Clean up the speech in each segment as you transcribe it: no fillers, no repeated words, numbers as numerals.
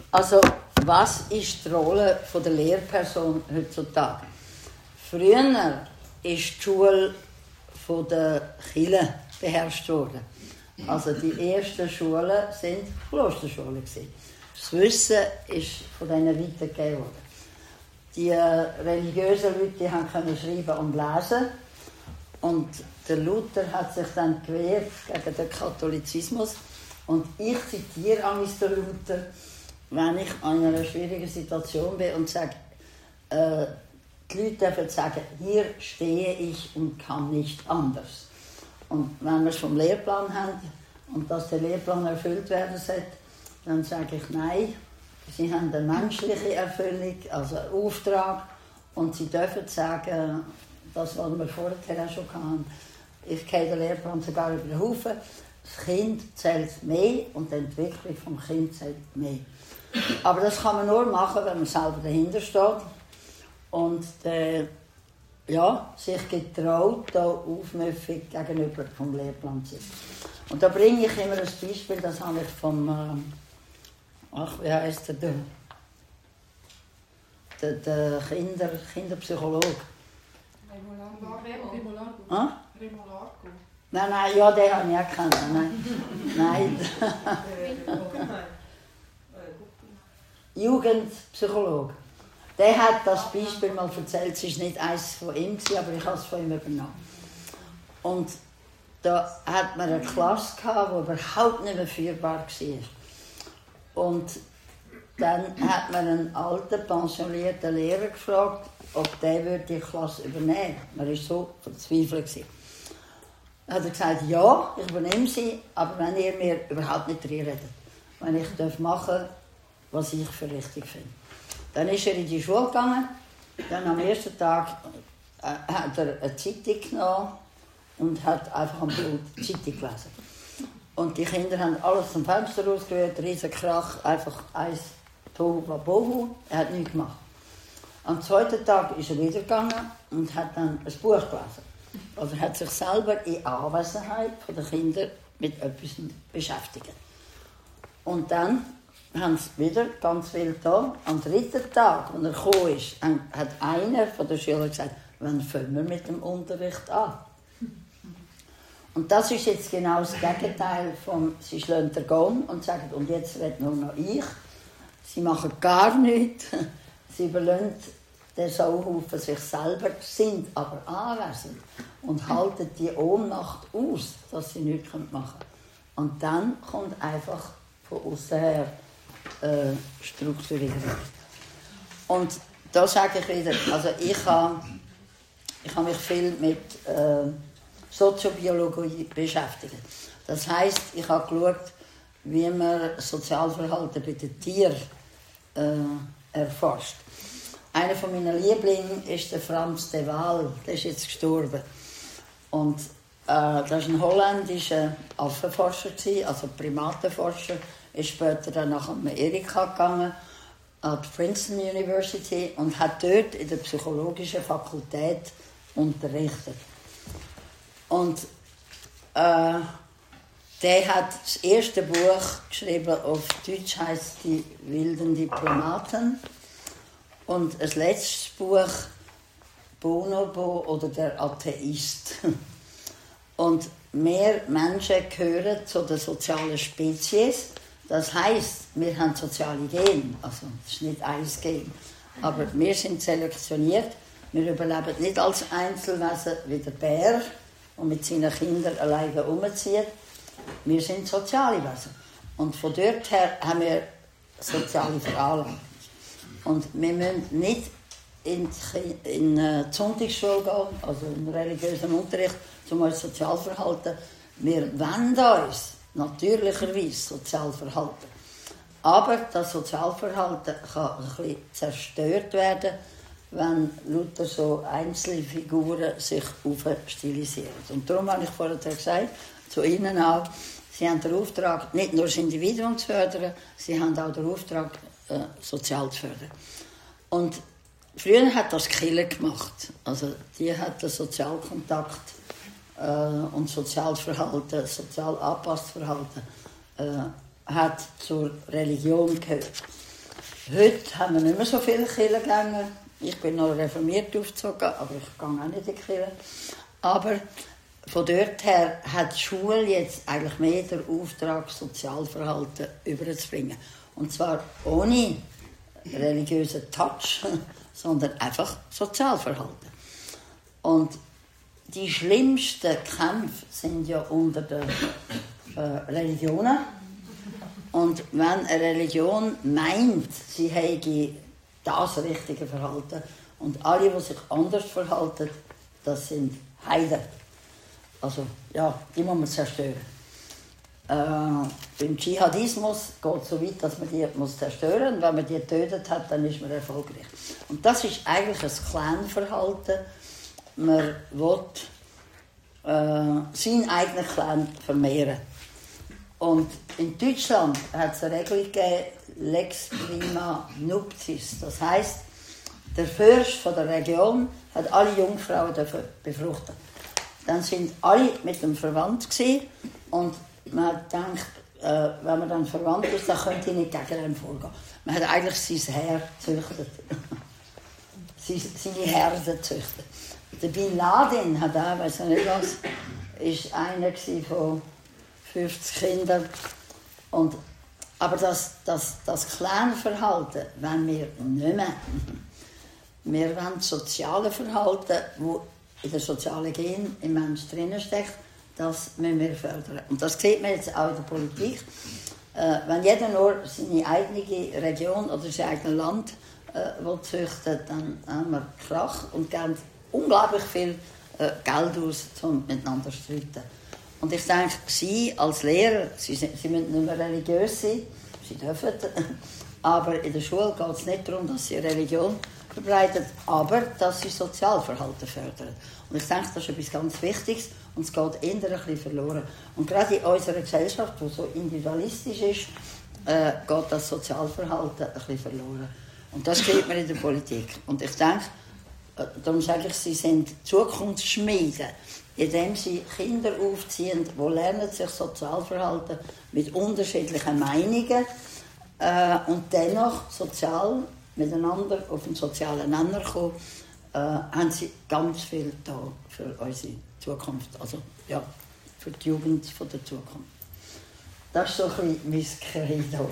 Also, was ist die Rolle der Lehrperson heutzutage? Früher ist die Schule von der Kirche beherrscht worden. Also die ersten Schulen waren Klosterschulen. Das Wissen ist von denen weitergegeben worden. Die religiösen Leute konnten schreiben und lesen. Und der Luther hat sich dann gewehrt gegen den Katholizismus. Und ich zitiere einmal den Luther, wenn ich in einer schwierigen Situation bin und sage, die Leute dürfen sagen, hier stehe ich und kann nicht anders. Und wenn wir es vom Lehrplan haben und dass der Lehrplan erfüllt werden soll, dann sage ich nein. Sie haben eine menschliche Erfüllung, also einen Auftrag. Und sie dürfen sagen, das, was wir vorher auch schon hatten, ich gehe den Lehrplan sogar über den Haufen. Das Kind zählt mehr und die Entwicklung des Kindes zählt mehr. Aber das kann man nur machen, wenn man selber dahinter steht und sich getraut, da aufmüffig gegenüber vom Lehrplan zu sein. Und da bringe ich immer ein Beispiel, das habe ich vom, wie heisst der Kinderpsychologe. Remolarco. Nein, ja, den habe ich auch gekannt. Nein. Jugendpsychologe. Der hat das Beispiel mal erzählt, es war nicht eins von ihm, aber ich habe es von ihm übernommen. Und da hat man eine Klasse gehabt, die überhaupt nicht mehr führbar war. Und dann hat man einen alten, pensionierten Lehrer gefragt, ob der die Klasse übernehmen würde. Man war so verzweifelt. Dann hat er gesagt, ja, ich übernehme sie, aber wenn ihr mir überhaupt nicht reinredet. Wenn ich machen darf, was ich für richtig finde. Dann ist er in die Schule gegangen. Dann am ersten Tag hat er eine Zeitung genommen und hat einfach am Blut die Zeitung gelesen. Und die Kinder haben alles zum Fenster rausgerührt, riesen Krach, einfach eins Tohu Wabohu. Er hat nichts gemacht. Am zweiten Tag ist er wieder gegangen und hat dann ein Buch gelesen. Also er hat sich selber in Anwesenheit der Kinder mit etwas beschäftigt. Und dann haben sie wieder ganz viel da. Am dritten Tag, als er gekommen ist, hat einer von den Schülern gesagt, wann fangen wir mit dem Unterricht an? Und das ist jetzt genau das Gegenteil von, sie schlagen den Gong und sagen, und jetzt redet nur noch ich. Sie machen gar nichts. Sie überlassen den Sauhaufen sich selber, sind aber anwesend und halten die Ohnmacht aus, dass sie nichts machen können. Und dann kommt einfach von außen her Strukturierung. Und da sage ich wieder, also ich habe mich viel mit Soziobiologie beschäftigt. Das heisst, ich habe geschaut, wie man Sozialverhalten bei den Tieren erforscht. Einer von meinen Lieblingen ist der Frans de Waal, der ist jetzt gestorben. Und das war ein holländischer Affenforscher, also Primatenforscher. Ist später dann nach Amerika gegangen, an die Princeton University und hat dort in der psychologischen Fakultät unterrichtet. Und der hat das erste Buch geschrieben, auf Deutsch heisst Die wilden Diplomaten. Und das letzte Buch, Bonobo oder der Atheist. Und mehr Menschen gehören zu den sozialen Spezies. Das heisst, wir haben soziale Gene, also das ist nicht ein Gen, aber wir sind selektioniert. Wir überleben nicht als Einzelwesen wie der Bär, der mit seinen Kindern alleine umzieht. Wir sind soziale Wesen. Und von dort her haben wir soziale Veranlagung. Und wir müssen nicht in die Sonntagsschule gehen, also in religiösen Unterricht, um uns sozial zu verhalten. Wir wenden uns natürlicherweise sozial verhalten. Aber das Sozialverhalten kann ein bisschen zerstört werden, wenn lauter so einzelne Figuren sich aufstilisieren. Und darum habe ich vorher gesagt, zu Ihnen auch, Sie haben den Auftrag, nicht nur das Individuum zu fördern, Sie haben auch den Auftrag, sozial zu fördern. Und früher hat das die Kirche gemacht. Also die hat den Sozialkontakt und soziales Verhalten, sozial angepasstes Verhalten, hat zur Religion gehört. Heute haben wir nicht mehr so viele Kirchengänger. Ich bin noch reformiert aufgezogen, aber ich gehe auch nicht in die Kirche. Aber von dort her hat die Schule jetzt eigentlich mehr den Auftrag, Sozialverhalten überzubringen. Und zwar ohne religiösen Touch, sondern einfach Sozialverhalten. Und die schlimmsten Kämpfe sind ja unter den Religionen. Und wenn eine Religion meint, sie hätte das richtige Verhalten und alle, die sich anders verhalten, das sind Heiden. Also, ja, die muss man zerstören. Beim Dschihadismus geht es so weit, dass man die zerstören muss. Und wenn man die getötet hat, dann ist man erfolgreich. Und das ist eigentlich ein Clan-Verhalten. Man will seinen eigenen Clan vermehren. Und in Deutschland hat es eine Regelung gegeben, Lex Prima Nuptiis. Das heisst, der Fürst von der Region hat alle Jungfrauen befruchten. Dann sind alle mit dem verwandt gewesen, und man denkt, wenn man dann verwandt ist, dann könnte ich nicht gegen ihn vorgehen. Man hat eigentlich sein Heer gezüchtet. Seine Herden gezüchtet. Der Bin Laden hat auch, weiß ich nicht was, ist einer von 50 Kindern. Aber das Clanverhalten wollen wir nicht mehr. Wir wollen das soziale Verhalten, das in der sozialen Gen im Menschen drinnen steckt, das müssen wir fördern. Und das sieht man jetzt auch in der Politik. Wenn jeder nur seine eigene Region oder sein eigenes Land züchten, dann haben wir Krach und geben unglaublich viel Geld aus, um miteinander zu streiten. Und ich denke, Sie als Lehrer, Sie müssen nicht mehr religiös sein, Sie dürfen, aber in der Schule geht es nicht darum, dass Sie Religion verbreiten, aber dass Sie Sozialverhalten fördern. Und ich denke, das ist etwas ganz Wichtiges und es geht eher ein bisschen verloren. Und gerade in unserer Gesellschaft, die so individualistisch ist, geht das Sozialverhalten ein bisschen verloren. Und das sieht man in der Politik. Und ich denke, darum sage ich, Sie sind Zukunftsschmiede, indem sie Kinder aufziehen, die lernen sich Sozialverhalten mit unterschiedlichen Meinungen und dennoch sozial miteinander auf den sozialen Nenner kommen, haben sie ganz viel da für unsere Zukunft, also ja, für die Jugend von der Zukunft. Das ist so ein bisschen mein Credo.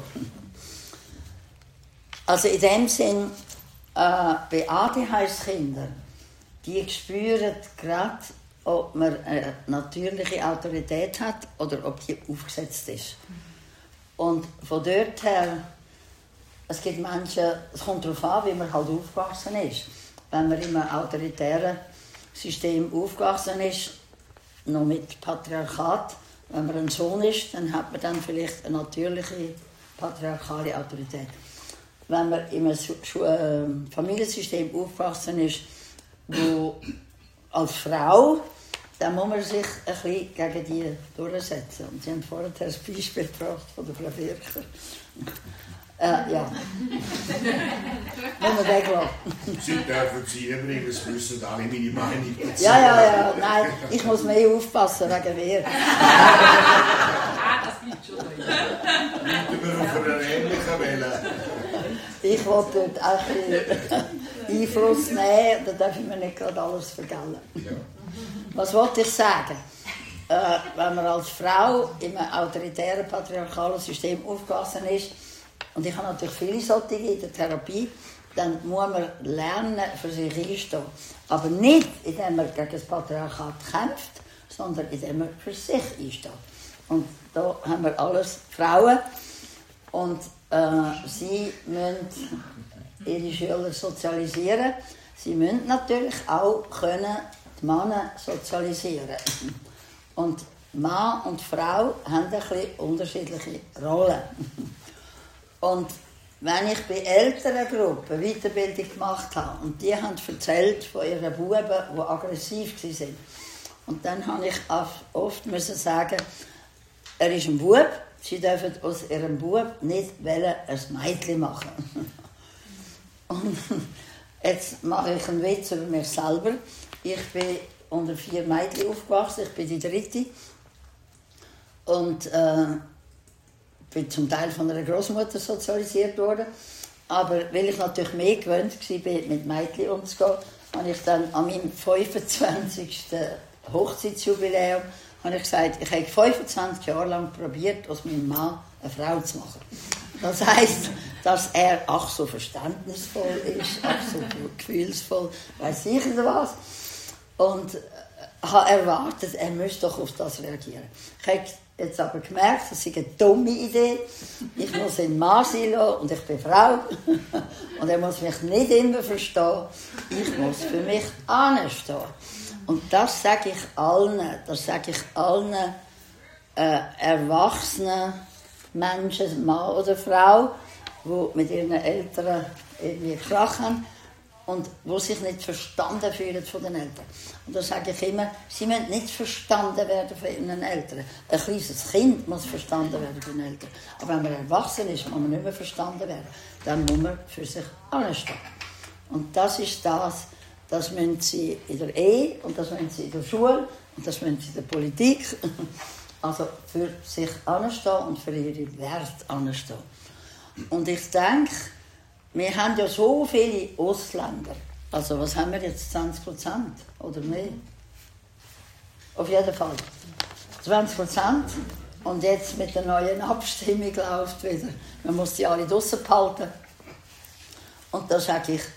Also in dem Sinn, bei ADHS-Kindern, die spüren gerade, ob man eine natürliche Autorität hat oder ob die aufgesetzt ist. Und von dort her, es gibt Menschen, es kommt darauf an, wie man halt aufgewachsen ist. Wenn man in einem autoritären System aufgewachsen ist, noch mit Patriarchat, wenn man ein Sohn ist, dann hat man dann vielleicht eine natürliche patriarchale Autorität. Wenn man in einem Familiensystem aufgewachsen ist, wo als Frau, dann muss man sich ein bisschen gegen die durchsetzen. Und Sie haben vorhin das Beispiel gebracht von der Frau Birker. Ja. Wenn man weglässt. Sie dürfen Sie übrigens wissen, alle meine Meinung dazu. Ja. Nein, ich muss mehr aufpassen wegen mir. Das bleibt schon drin. Bleiben wir auf einer ähnlichen Welle. Ich will dort auch ein bisschen Einfluss nehmen, dann darf ich mir nicht gerade alles vergelten. Ja. Was wollte ich sagen? Wenn man als Frau in einem autoritären, patriarchalen System aufgewachsen ist, und ich habe natürlich viele solche in der Therapie, dann muss man lernen, für sich einstehen. Aber nicht, indem man gegen das Patriarchat kämpft, sondern indem man für sich einsteht. Und da haben wir alles Frauen. Und sie müssen ihre Schüler sozialisieren. Sie müssen natürlich auch können die Männer sozialisieren. Und Mann und Frau haben ein bisschen unterschiedliche Rollen. Und wenn ich bei älteren Gruppen Weiterbildung gemacht habe und die haben erzählt von ihren Buben, die aggressiv waren, und dann habe ich oft müssen sagen, er ist ein Bub, sie dürfen aus ihrem Bub nicht ein Mädchen machen. Und jetzt mache ich einen Witz über mich selber. Ich bin unter 4 Mädchen aufgewachsen, ich bin die 3. Und bin zum Teil von einer Großmutter sozialisiert worden. Aber weil ich natürlich mehr gewöhnt war, mit Mädchen umzugehen, habe ich dann an meinem 25. Hochzeitsjubiläum gesagt, ich habe 25 Jahre lang probiert, aus meinem Mann eine Frau zu machen. Das heisst, dass er ach so verständnisvoll ist, ach so gefühlsvoll, weiss ich nicht was. Und habe erwartet, er müsste doch auf das reagieren. Ich habe jetzt aber gemerkt, das ist eine dumme Idee. Ich muss ihn Mann sein lassen und ich bin Frau. Und er muss mich nicht immer verstehen. Ich muss für mich anstehen. Und das sage ich allen erwachsenen Menschen, Mann oder Frau, die mit ihren Eltern irgendwie Krach haben und die sich nicht verstanden fühlen von den Eltern. Und da sage ich immer, sie müssen nicht verstanden werden von ihren Eltern. Ein kleines Kind muss verstanden werden von den Eltern. Aber wenn man erwachsen ist, muss man nicht mehr verstanden werden. Dann muss man für sich anstehen. Und das ist das müssen sie in der Ehe und das müssen sie in der Schule und das müssen sie in der Politik. Also für sich anstehen und für ihre Werte anstehen. Und ich denke, wir haben ja so viele Ausländer. Also was haben wir jetzt, 20% oder mehr? Auf jeden Fall 20%. Und jetzt mit der neuen Abstimmung läuft wieder. Man muss die alle draussen behalten. Und da sage ich,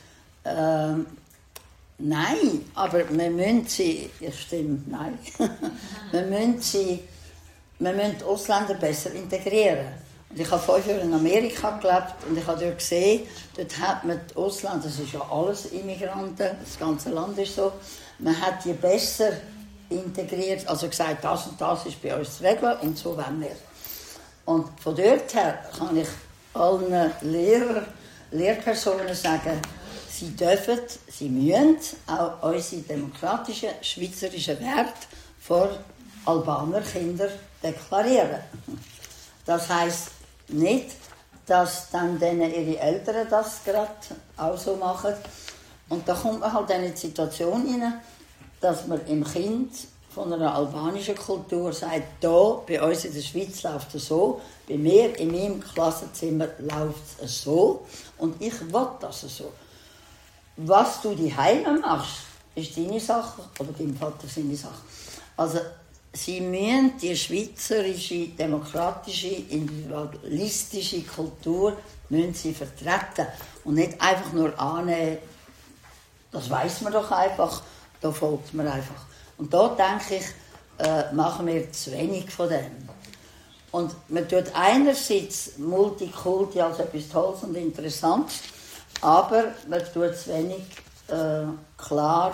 nein, aber wir müssen sie, ja stimmt, nein, wir müssen die Ausländer besser integrieren. Und ich habe 5 Jahre in Amerika gelebt und ich habe dort gesehen, dort hat man die Ausländer, das ist ja alles Immigranten, das ganze Land ist so, man hat die besser integriert, also gesagt, das und das ist bei uns zu regeln und so wollen wir. Und von dort her kann ich allen Lehrpersonen sagen, sie dürfen, sie müssen auch unsere demokratischen, schweizerischen Werte vor Albaner Kindern deklarieren. Das heisst nicht, dass dann denen ihre Eltern das gerade auch so machen. Und da kommt man halt in eine Situation rein, dass man im Kind von einer albanischen Kultur sagt, da bei uns in der Schweiz läuft es so, bei mir in meinem Klassenzimmer läuft es so und ich will das so. Was du die Heime machst, ist deine Sache oder dein Vater seine Sache. Also sie müssen die schweizerische, demokratische, individualistische Kultur müssen sie vertreten und nicht einfach nur annehmen, das weiss man doch einfach, da folgt man einfach. Und da denke ich, machen wir zu wenig von dem. Und man tut einerseits Multikulti als etwas Tolles und Interessantes, aber man tut zu wenig klar,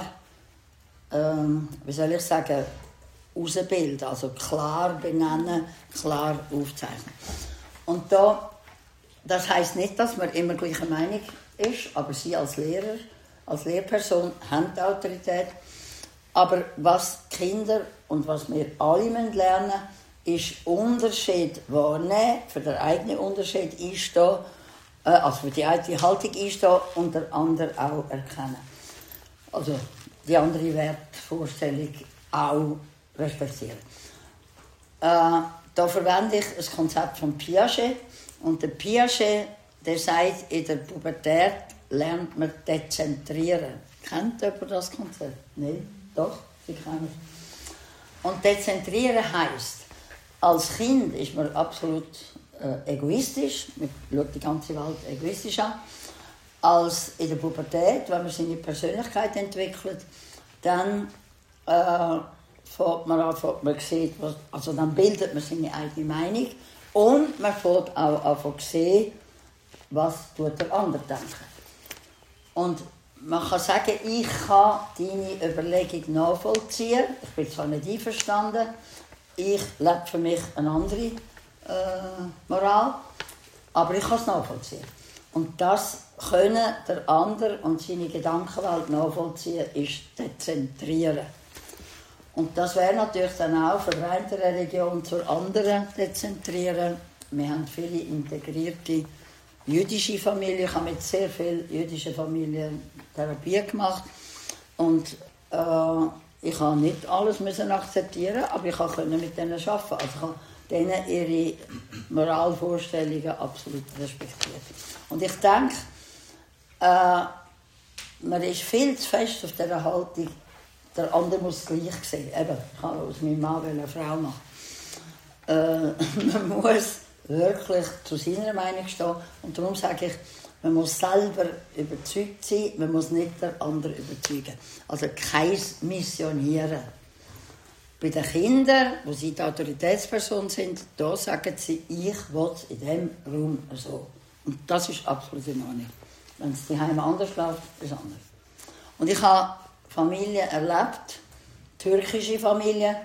wie soll ich sagen, ausbilden, also klar benennen, klar aufzeichnen. Und das heisst nicht, dass man immer gleicher Meinung ist, aber Sie als Lehrer, als Lehrperson haben die Autorität. Aber was die Kinder und was wir alle lernen müssen, ist Unterschied wahrnehmen, für den eigenen Unterschied einstehen, also für die eigene Haltung einstehen und der andere auch erkennen. Also die andere Wertvorstellung auch respektieren. Da verwende ich das Konzept von Piaget. Und der Piaget, der sagt, in der Pubertät lernt man dezentrieren. Kennt jemand das Konzept? Nein? Doch, Sie kennen es. Und dezentrieren heisst, als Kind ist man absolut egoistisch, man schaut die ganze Welt egoistisch an. Als in der Pubertät, wenn man seine Persönlichkeit entwickelt, dann dann bildet man seine eigene Meinung und man fängt auch an zu sehen, was tut der andere denken. Und man kann sagen, ich kann deine Überlegung nachvollziehen, ich bin zwar nicht einverstanden, ich lebe für mich eine andere Moral, aber ich kann es nachvollziehen. Und das können der andere und seine Gedankenwelt nachvollziehen, ist dezentrieren. Und das wäre natürlich dann auch von der einen Religion zur anderen dezentrieren. Wir haben viele integrierte jüdische Familien. Ich habe mit sehr vielen jüdischen Familien Therapie gemacht. Und ich habe nicht alles akzeptieren, aber ich konnte mit denen arbeiten. Also denen ihre Moralvorstellungen absolut respektiert. Und ich denke, man ist viel zu fest auf dieser Haltung, der andere muss es gleich sehen. Eben, ich kann aus meinem Mann eine Frau machen. Man muss wirklich zu seiner Meinung stehen. Und darum sage ich, man muss selber überzeugt sein, man muss nicht den anderen überzeugen. Also kein Missionieren. Bei den Kindern, wo sie die Autoritätsperson sind, da sagen sie, ich will es in diesem Raum so. Und das ist absolut in Ordnung. Wenn es daheim anders läuft, ist es anders. Und ich habe Familien erlebt, türkische Familien.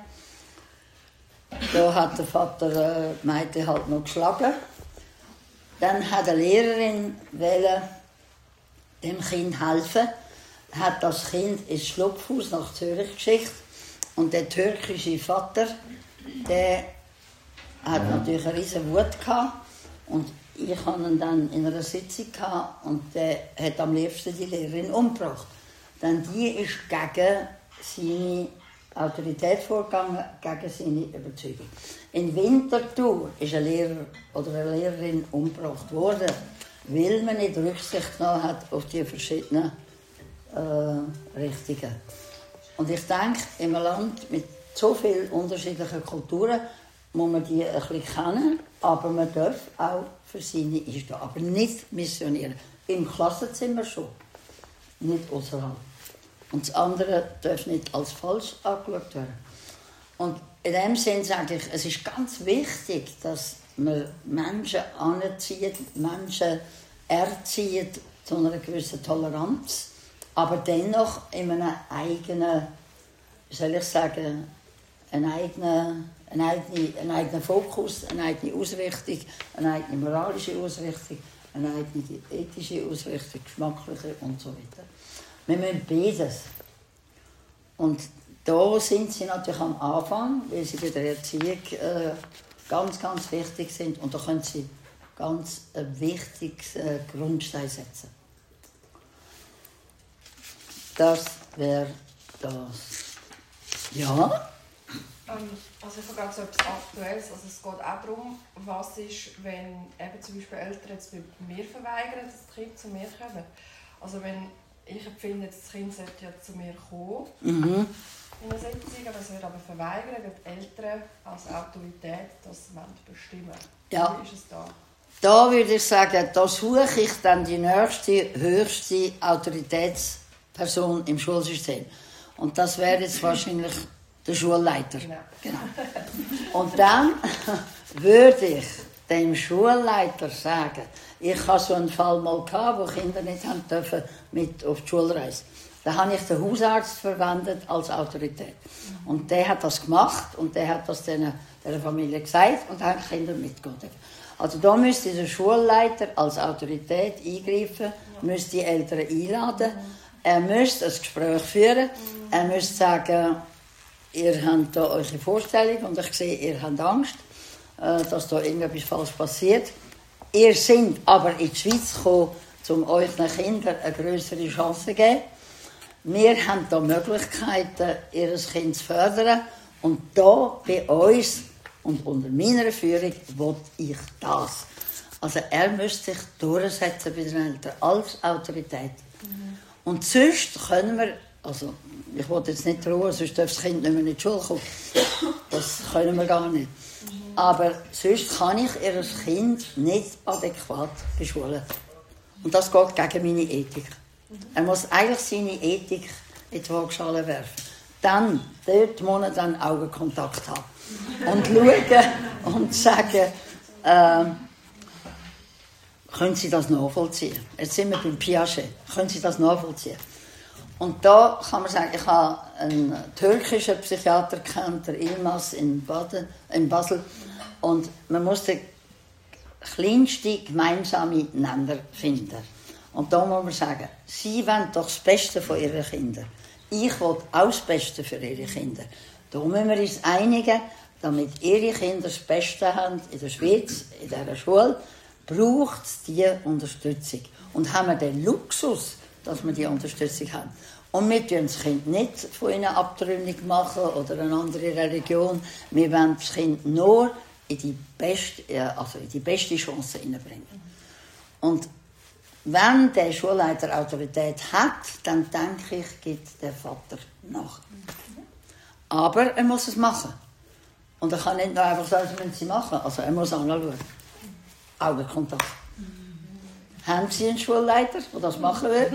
Da hat der Vater die Mädchen halt noch geschlagen. Dann hat eine Lehrerin dem Kind helfen, hat das Kind ins Schlupfhaus nach Zürich geschickt. Und der türkische Vater, der hat natürlich eine riesen Wut gehabt. Und ich hatte ihn dann in einer Sitzung gehabt, und der hat am liebsten die Lehrerin umgebracht. Denn die ist gegen seine Autorität vorgegangen, gegen seine Überzeugung. In Winterthur ist ein Lehrer oder eine Lehrerin umgebracht worden, weil man nicht Rücksicht genommen hat auf die verschiedenen Richtungen. Und ich denke, in einem Land mit so vielen unterschiedlichen Kulturen muss man die ein bisschen kennen, aber man darf auch für seine einstehen. Aber nicht missionieren. Im Klassenzimmer schon, nicht außerhalb. Und das andere darf nicht als falsch angeschaut werden. Und in dem Sinn sage ich, es ist ganz wichtig, dass man Menschen anzieht, Menschen erzieht zu einer gewissen Toleranz, aber dennoch in einem eigenen, wie soll ich sagen, einen eigenen Fokus, eine eigene Ausrichtung, eine eigene moralische Ausrichtung, eine eigene ethische Ausrichtung, geschmackliche und so weiter. Wir müssen beides. Und da sind sie natürlich am Anfang, weil sie bei der Erziehung ganz, ganz wichtig sind. Und da können sie ganz ein wichtiges Grundstein setzen. Das wäre das. Ja? Also ich habe so etwas Aktuelles. Also es geht auch darum, was ist, wenn eben zum Beispiel Eltern jetzt mir verweigern, dass die Kinder zu mir kommen. Also wenn ich empfinde, das Kind sollte ja zu mir kommen, in einer Sitzung, aber es wird aber verweigern, weil die Eltern als Autorität das bestimmen. Ja. Wie ist es da? Da würde ich sagen, da suche ich dann die nächste, höchste Autoritätsperson im Schulsystem. Und das wäre jetzt wahrscheinlich der Schulleiter. Genau. Und dann würde ich dem Schulleiter sagen, ich hatte so einen Fall mal, wo Kinder nicht haben dürfen mit auf die Schulreise. Da habe ich den Hausarzt verwendet als Autorität. Und der hat das gemacht und der hat das der Familie gesagt und haben die Kinder mitgegeben. Also da müsste der Schulleiter als Autorität eingreifen, müsste die Eltern einladen, er müsste ein Gespräch führen, er müsste sagen, ihr habt da eure Vorstellung und ich sehe, ihr habt Angst, dass da irgendetwas falsch passiert. Ihr seid aber in die Schweiz gekommen, um euren Kindern eine größere Chance zu geben. Wir haben da Möglichkeiten, ihr Kind zu fördern. Und da bei uns und unter meiner Führung will ich das. Also er müsste sich durchsetzen bei den Eltern als Autorität. Und sonst können wir, also ich will jetzt nicht drohen, sonst darf das Kind nicht mehr in die Schule kommen. Das können wir gar nicht. Aber sonst kann ich ihr Kind nicht adäquat beschulen. Und das geht gegen meine Ethik. Er muss eigentlich seine Ethik in die Waagschale werfen. Dann, dort muss er dann Augenkontakt haben. Und schauen und sagen, können Sie das nachvollziehen? Jetzt sind wir beim Piaget. Können Sie das nachvollziehen? Und da kann man sagen, ich habe einen türkischen Psychiater kennt, der Ilmaz in Basel. Und man muss den kleinsten gemeinsamen Nenner finden. Und da muss man sagen, Sie wollen doch das Beste von Ihren Kindern. Ich will auch das Beste für Ihre Kinder. Da müssen wir uns einigen, damit Ihre Kinder das Beste haben in der Schweiz, in dieser Schule, braucht es diese Unterstützung. Und haben wir den Luxus, dass wir diese Unterstützung haben. Und wir tun das Kind nicht von ihnen abtrünnig machen oder eine andere Religion. Wir wollen das Kind nur in die beste Chance hineinbringen. Und wenn der Schulleiter Autorität hat, dann denke ich, gibt der Vater nach. Aber er muss es machen. Und er kann nicht nur einfach sagen, sie müssen sie machen. Also er muss anschauen. Augenkontakt. Haben Sie einen Schulleiter, der das machen will?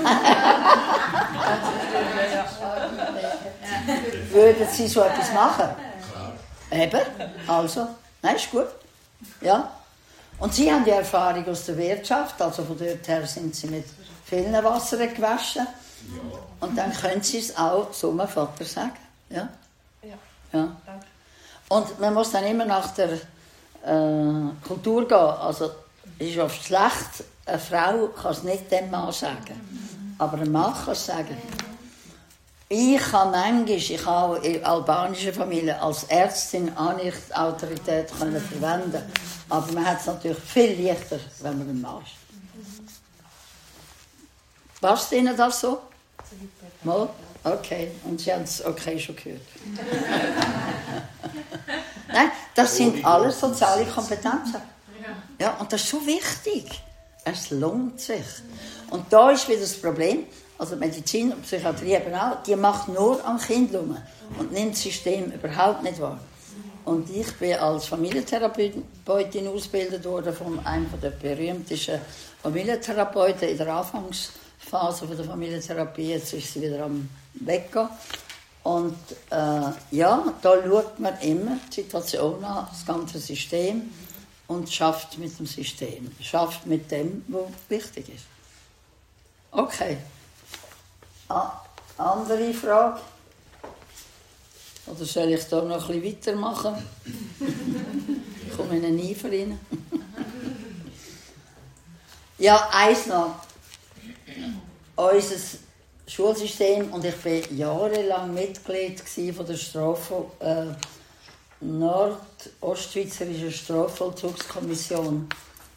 Würden Sie so etwas machen? Eben, also. Nein, ist gut. Ja. Und Sie haben die Erfahrung aus der Wirtschaft, also von dort her sind Sie mit vielen Wassern gewaschen. Und dann können Sie es auch so einem Vater sagen. Ja? Ja. Danke. Und man muss dann immer nach der Kultur gehen. Also, es ist oft schlecht, eine Frau kann es nicht dem Mann sagen. Aber ein Mann kann es sagen. Ich habe in albanischen Familien als Ärztin auch nicht die Autorität verwenden. Aber man hat es natürlich viel leichter, wenn man ein Mann ist. Passt Ihnen das so? Mal? Okay, und Sie haben es okay schon gehört. Nein, das sind alles soziale Kompetenzen. Ja, und das ist so wichtig. Es lohnt sich. Und da ist wieder das Problem, also Medizin und Psychiatrie eben auch, die macht nur am Kind rum und nimmt das System überhaupt nicht wahr. Und ich bin als Familientherapeutin ausgebildet worden von einem der berühmtesten Familientherapeuten in der Anfangsphase der Familientherapie. Jetzt ist sie wieder am Weggehen. Und ja, da schaut man immer die Situation an, das ganze System und schafft mit dem System, schafft mit dem, was wichtig ist. Okay. Andere Frage? Oder soll ich da noch ein bisschen weitermachen? Ich komme Ihnen nie für Ihnen. Ja, eins noch. Unser Schulsystem, und ich war jahrelang Mitglied von der Nordostschweizerischen Strafvollzugskommission.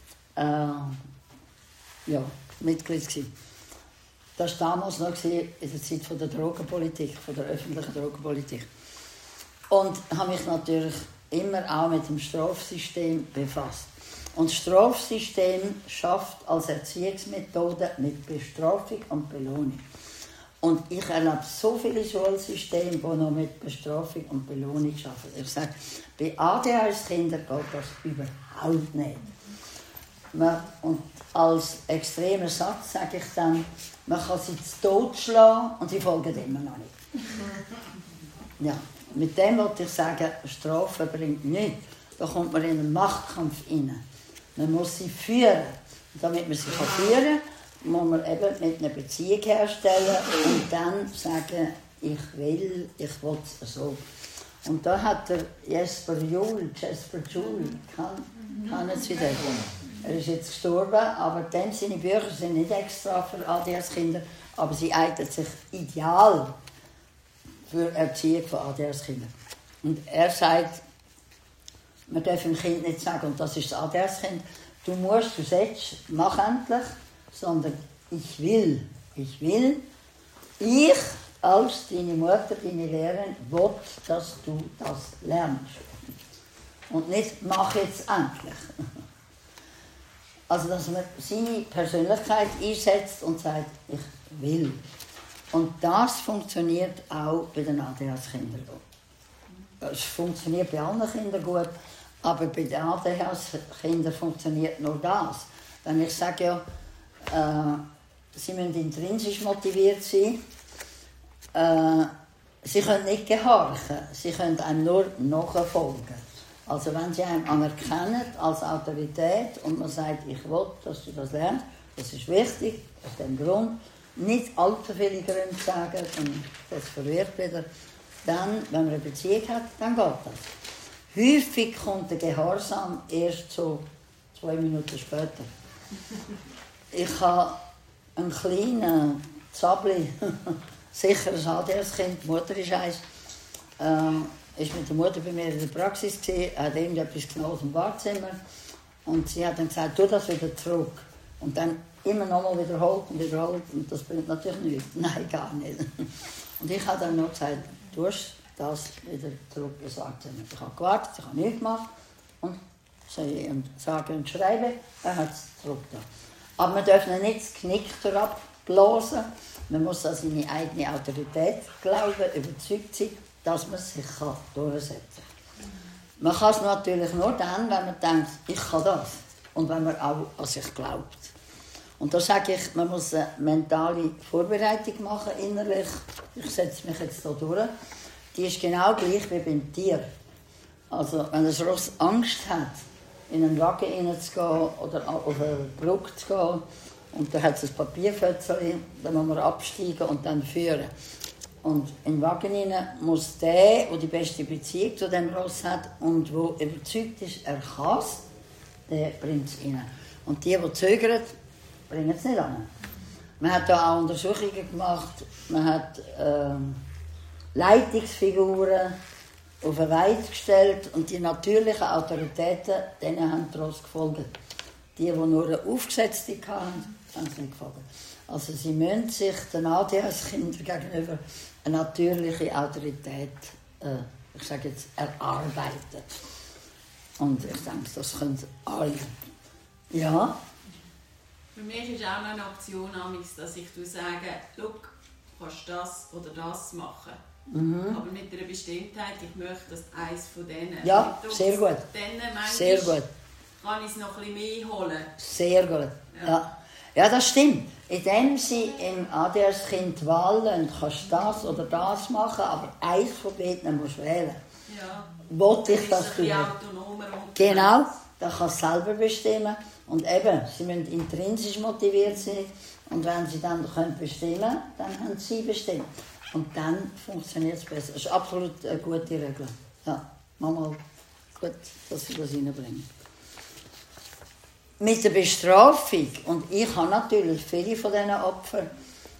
Ja, Mitglied gewesen. Das war damals noch in der Zeit von der Drogenpolitik, von der öffentlichen Drogenpolitik. Und habe mich natürlich immer auch mit dem Strafsystem befasst. Und das Strafsystem schafft als Erziehungsmethode mit Bestrafung und Belohnung. Und ich erlebe so viele Schulsysteme, die noch mit Bestrafung und Belohnung arbeiten. Ich sage, bei ADHS-Kindern geht das überhaupt nicht. Und als extremer Satz sage ich dann, man kann sie zu Tod schlagen und sie folgen immer noch nicht. Ja, mit dem wollte ich sagen, Strafe bringt nichts. Da kommt man in einen Machtkampf rein. Man muss sie führen. Und damit man sie führen kann, muss man eben mit einer Beziehung herstellen und dann sagen, ich will es so. Und da hat der Jesper Juhl, kennen Sie den? Er ist jetzt gestorben, aber seine Bücher sind nicht extra für ADHS-Kinder, aber sie eignen sich ideal für Erziehung von ADHS-Kindern. Und er sagt, man darf dem Kind nicht sagen, und das ist das ADHS-Kind, du sollst, mach endlich, sondern ich will. Ich als deine Mutter, deine Lehrerin, will, dass du das lernst. Und nicht, mach jetzt endlich. Also, dass man seine Persönlichkeit einsetzt und sagt, ich will. Und das funktioniert auch bei den ADHS-Kindern gut. Es funktioniert bei allen Kindern gut, aber bei den ADHS-Kindern funktioniert nur das. Denn ich sage ja, sie müssen intrinsisch motiviert sein. Sie können nicht gehorchen, sie können einem nur nachfolgen. Also wenn sie einen anerkennen als Autorität und man sagt, ich will, dass du das lernst, das ist wichtig, aus dem Grund, nicht allzu viele Gründe sagen, und das verwirrt wieder, dann, wenn man eine Beziehung hat, dann geht das. Häufig kommt der Gehorsam erst so 2 Minuten später. Ich habe einen kleinen Zabli, sicher ein ADHS-Kind, die Mutter ist eins, ist mit der Mutter bei mir in der Praxis gewesen, hat irgendetwas genommen aus dem Badezimmer und sie hat dann gesagt, tu das wieder zurück. Und dann immer nochmal wiederholt und das bringt natürlich nichts. Nein, gar nicht. Und ich habe dann noch gesagt, du hast das wieder zurück ins Badezimmer. Ich habe gewartet, ich habe nichts gemacht und sagen und schreiben, er hat es zurückgetan. Aber man darf ihn nicht das Knick herablassen. Man muss an seine eigene Autorität glauben, überzeugt sein, dass man sich durchsetzen kann. Man kann es natürlich nur dann, wenn man denkt, ich kann das. Und wenn man auch an sich glaubt. Und da sage ich, man muss eine mentale Vorbereitung machen, innerlich. Ich setze mich jetzt hier durch. Die ist genau gleich wie beim Tier. Also, wenn ein Ross Angst hat, in einen Wagen hineinzugehen oder auf eine Brücke zu gehen, und da hat es ein Papierfötzchen, dann muss man absteigen und dann führen. Und in den Wagen hinein muss der die beste Beziehung zu dem Ross hat und der überzeugt ist, er kann es, der bringt es rein. Und die zögern, bringen es nicht an. Man hat da auch Untersuchungen gemacht, man hat Leitungsfiguren auf eine Weide gestellt und die natürlichen Autoritäten, denen haben die Ross gefolgt. Die nur eine aufgesetzte hatten, haben es nicht gefolgt. Also sie müssen sich den ADHS-Kindern gegenüber eine natürliche Autorität, ich sage jetzt, erarbeiten. Und ich denke, das können alle. Ja? Für mich ist auch noch eine Option, dass ich sage, schau, du kannst das oder das machen. Aber mit einer Bestimmtheit, ich möchte, dass eines von denen... Ja, sehr gut. Sehr gut. Kann ich es noch ein bisschen mehr holen. Sehr gut, ja. Ja, das stimmt. Indem sie im ADHS-Kind wählen, kannst du das oder das machen, aber eins von beiden musst du wählen. Ja. Wollte ich das tun? Genau, das kann es selber bestimmen. Und eben, sie müssen intrinsisch motiviert sein. Und wenn sie dann bestimmen können, dann haben sie bestimmt. Und dann funktioniert es besser. Das ist absolut eine gute Regel. Ja, manchmal gut, dass sie das reinbringen. Mit der Bestrafung, und ich habe natürlich viele von diesen Opfern,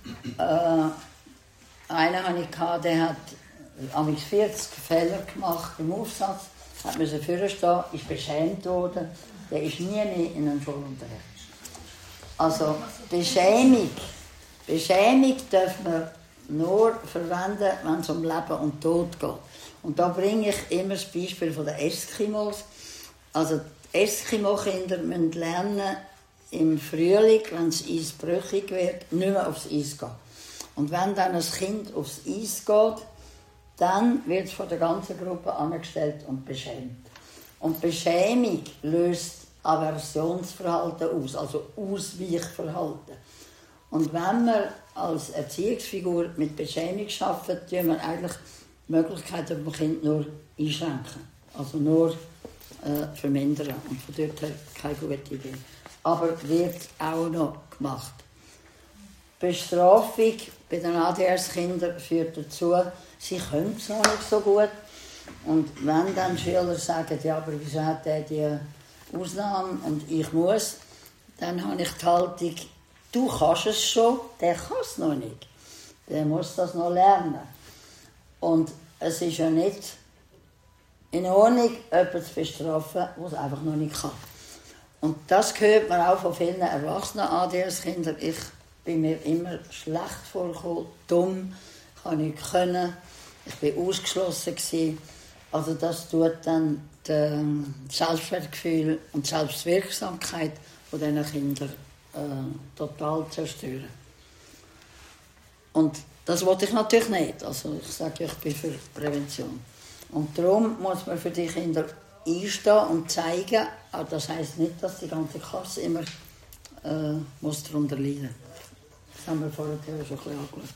einen hatte ich, der hat 40 Fehler gemacht im Aufsatz, musste vorstehen, ist beschämt worden, der ist nie mehr in einen Schulunterricht. Also Beschämung darf man nur verwenden, wenn es um Leben und Tod geht. Und da bringe ich immer das Beispiel von den Eskimos. Also die Eskimo-Kinder müssen lernen, im Frühling, wenn das Eis brüchig wird, nicht mehr aufs Eis gehen. Und wenn dann ein Kind aufs Eis geht, dann wird es von der ganzen Gruppe angestellt und beschämt. Und Beschämung löst Aversionsverhalten aus, also Ausweichverhalten. Und wenn man als Erziehungsfigur mit Beschämung arbeitet, tun wir eigentlich die Möglichkeit dem Kind nur einschränken. Also nur vermindern. Und von dort her keine gute Idee. Aber wird auch noch gemacht. Bestrafung bei den ADHS-Kindern führt dazu, sie können es noch nicht so gut. Und wenn dann Schüler sagen, ja, aber wieso hat er die Ausnahme und ich muss, dann habe ich die Haltung, du kannst es schon, der kann es noch nicht. Der muss das noch lernen. Und es ist ja nicht in Ordnung, jemanden zu bestrafen, der es einfach noch nicht kann. Und das hört man auch von vielen erwachsenen ADHS-Kindern. Ich bin mir immer schlecht vorgekommen, dumm, kann nicht können, ich war ausgeschlossen gewesen. Also das tut dann das Selbstwertgefühl und die Selbstwirksamkeit von diesen Kindern total zerstören. Und das wollte ich natürlich nicht. Also ich sage, ich bin für Prävention. Und darum muss man für die Kinder einstehen und zeigen, aber das heisst nicht, dass die ganze Klasse immer muss darunter leiden muss. Das haben wir vorher schon ein bisschen angeschaut.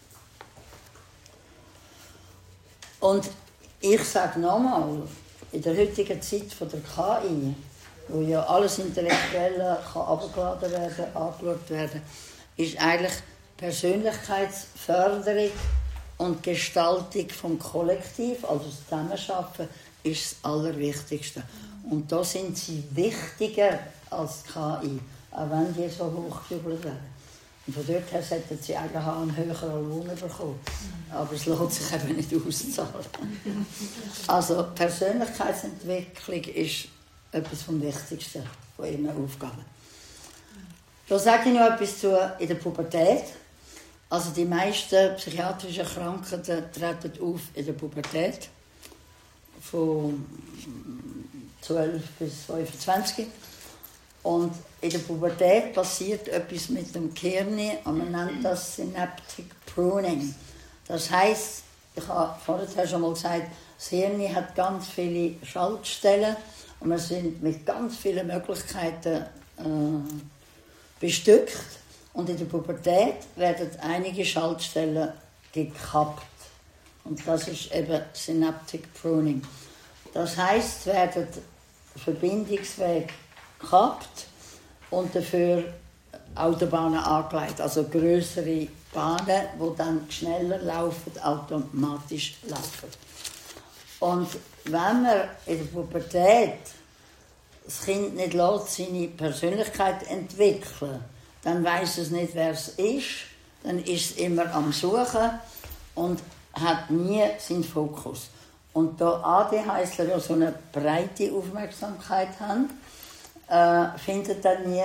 Und ich sage nochmal, in der heutigen Zeit von der KI, wo ja alles Intellektuelle herabgeladen werden, angeschaut werden, ist eigentlich Persönlichkeitsförderung und Gestaltung vom Kollektiv, also das Zusammenarbeiten, ist das Allerwichtigste. Und da sind sie wichtiger als die KI, auch wenn die so hochgejubelt werden. Und von dort her sollten sie eigentlich auch einen höheren Lohn bekommen. Aber es lohnt sich eben nicht auszahlen. Also Persönlichkeitsentwicklung ist etwas vom Wichtigsten von ihren Aufgaben. Da sage ich noch etwas zu in der Pubertät. Also die meisten psychiatrischen Krankheiten treten auf in der Pubertät. Von 12 bis 25. Und in der Pubertät passiert etwas mit dem Gehirn und man nennt das Synaptic Pruning. Das heisst, ich habe vorher schon mal gesagt, das Hirn hat ganz viele Schaltstellen und wir sind mit ganz vielen Möglichkeiten bestückt. Und in der Pubertät werden einige Schaltstellen gekappt. Und das ist eben Synaptic Pruning. Das heisst, es werden Verbindungswege gekappt und dafür Autobahnen angelegt, also grössere Bahnen, die dann schneller laufen, automatisch laufen. Und wenn man in der Pubertät das Kind nicht lässt, seine Persönlichkeit entwickeln, dann weiss es nicht, wer es ist, dann ist es immer am Suchen und hat nie seinen Fokus. Und da ADHSler ja so eine breite Aufmerksamkeit haben, findet dann nie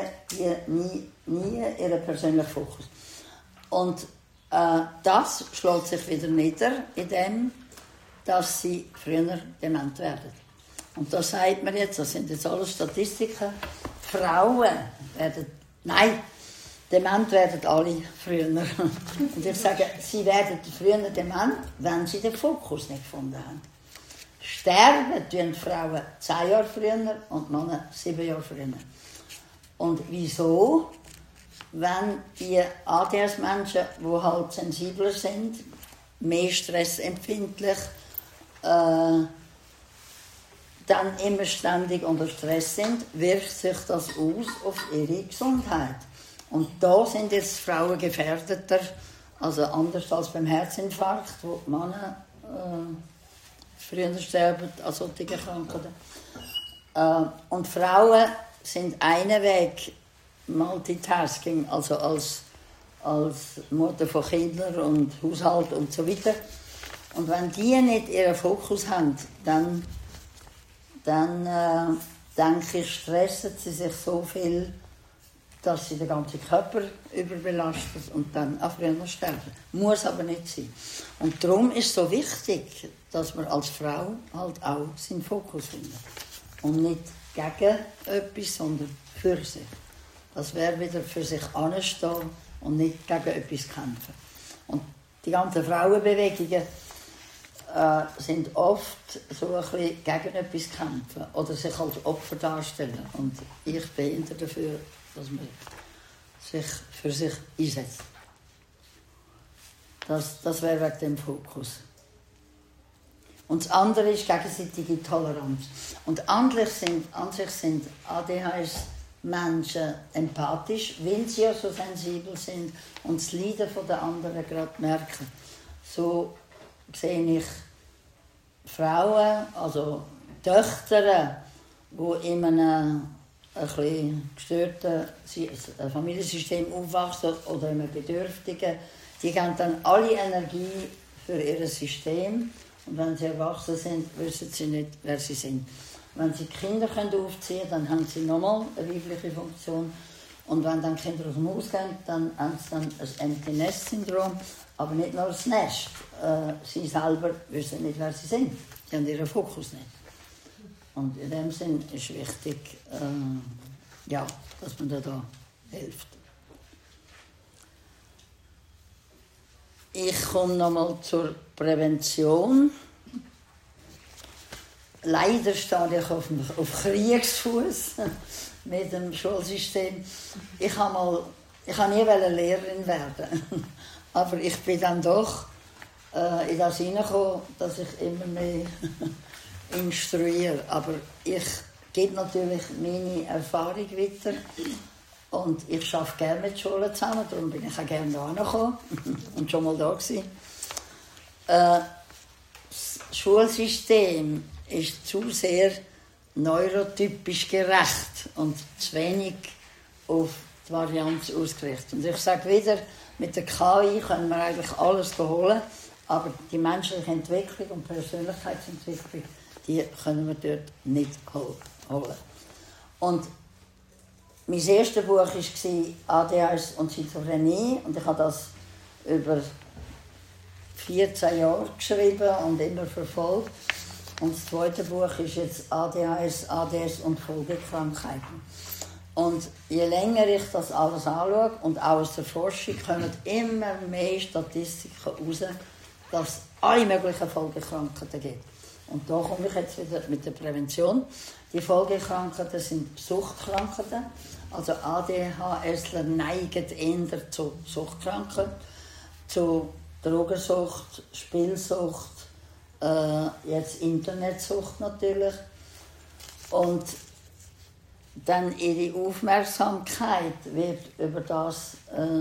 ihren persönlichen Fokus. Und das schlägt sich wieder nieder, indem dass sie früher dement werden. Und da sagt man jetzt, das sind jetzt alles Statistiken, Frauen werden, nein, dement werden alle früher. Und ich sage, sie werden früher dement, wenn sie den Fokus nicht gefunden haben. Sterben tun Frauen 10 Jahre früher und Männer 7 Jahre früher. Und wieso? Wenn die ADHS-Menschen, die halt sensibler sind, mehr stressempfindlich, dann immer ständig unter Stress sind, wirkt sich das aus auf ihre Gesundheit. Und da sind jetzt Frauen gefährdeter, also anders als beim Herzinfarkt, wo die Männer früher sterben als solche Krankheiten. Und Frauen sind einen Weg Multitasking, also als Mutter von Kindern und Haushalt und so weiter. Und wenn die nicht ihren Fokus haben, dann denke ich, stressen sie sich so viel, dass sie den ganzen Körper überbelastet und dann auch früher sterben. Muss aber nicht sein. Und darum ist es so wichtig, dass man als Frau halt auch seinen Fokus findet. Und nicht gegen etwas, sondern für sich. Das wäre wieder für sich anstehen und nicht gegen etwas kämpfen. Und die ganzen Frauenbewegungen sind oft so ein bisschen gegen etwas kämpfen oder sich als Opfer darstellen. Und ich bin immer dafür, dass man sich für sich einsetzt. Das wäre wegen dem Fokus. Und das andere ist gegenseitige Toleranz. Und an sich sind ADHS-Menschen empathisch, weil sie ja so sensibel sind und das Leiden der anderen gerade merken. So sehe ich Frauen, also Töchter, die in einem ein bisschen gestörten Familiensystem aufwachsen oder in einem Bedürftigen, die geben dann alle Energie für ihr System. Und wenn sie erwachsen sind, wissen sie nicht, wer sie sind. Wenn sie Kinder aufziehen können, dann haben sie nochmal eine weibliche Funktion. Und wenn dann Kinder aus dem Haus gehen, dann haben sie dann ein Empty-Nest-Syndrom. Aber nicht nur das Nest. Sie selber wissen nicht, wer sie sind. Sie haben ihren Fokus nicht. Und in dem Sinn ist wichtig, dass man da hilft. Ich komme nochmal zur Prävention. Leider stehe ich auf Kriegsfuß mit dem Schulsystem. Ich habe nie Lehrerin werden, aber ich bin dann doch in das hineingekommen, dass ich immer mehr instruiere. Aber ich gebe natürlich meine Erfahrung weiter. Und ich arbeite gerne mit Schulen zusammen, darum bin ich auch gerne da gekommen und schon mal da gewesen. Das Schulsystem ist zu sehr neurotypisch gerecht und zu wenig auf die Varianz ausgerichtet. Und ich sage wieder, mit der KI können wir eigentlich alles holen, aber die menschliche Entwicklung und Persönlichkeitsentwicklung, die können wir dort nicht holen. Und mein erstes Buch war ADHS und Schizophrenie und ich habe das über 14 Jahre geschrieben und immer verfolgt. Und das zweite Buch ist jetzt ADHS, ADS und Folgekrankheiten. Und je länger ich das alles anschaue und auch aus der Forschung kommen immer mehr Statistiken heraus, dass es alle möglichen Folgekrankheiten gibt. Und da komme ich jetzt wieder mit der Prävention. Die Folgekrankheiten sind Suchtkrankheiten. Also ADHSler neigen eher zu Suchtkrankheiten, zu Drogensucht, Spielsucht, jetzt Internetsucht natürlich. Und dann ihre Aufmerksamkeit wird über das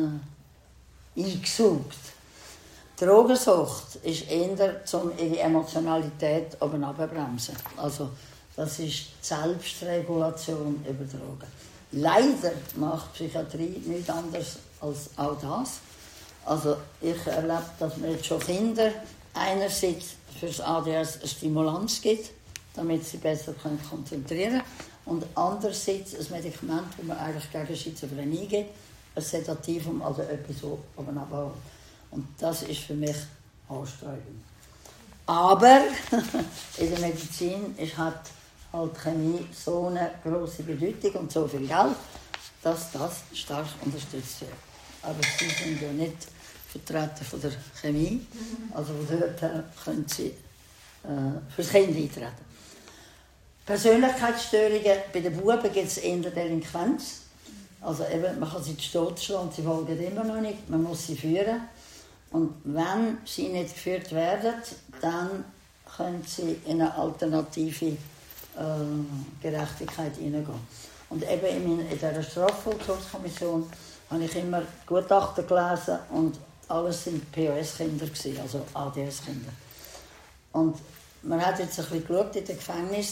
eingesucht. Drogensucht ist eher, um ihre Emotionalität oben runterzubremsen. Also das ist die Selbstregulation über Drogen. Leider macht Psychiatrie nichts anderes als auch das. Also ich erlebe, dass man jetzt schon Kinder einerseits für das ADHS eine Stimulanz gibt, damit sie besser konzentrieren können, und andererseits ein Medikament, das man eigentlich gegen Schizophrenie gibt, ein Sedativum, also etwas so oben abholt. Und das ist für mich anstrengend. Aber in der Medizin hat halt Chemie so eine grosse Bedeutung und so viel Geld, dass das stark unterstützt wird. Aber sie sind ja nicht Vertreter von der Chemie, also von dort her können sie für das Kind eintreten. Persönlichkeitsstörungen, bei den Buben gibt es eher Delinquenz. Also eben, man kann sie zu Tod schlagen und sie folgen immer noch nicht, man muss sie führen. Und wenn sie nicht geführt werden, dann können sie in eine alternative Gerechtigkeit hineingehen. Und eben in dieser Strafvollzugskommission habe ich immer Gutachten gelesen und alles sind POS-Kinder, also ADS-Kinder. Und man hat jetzt ein bisschen geschaut in den Gefängnissen,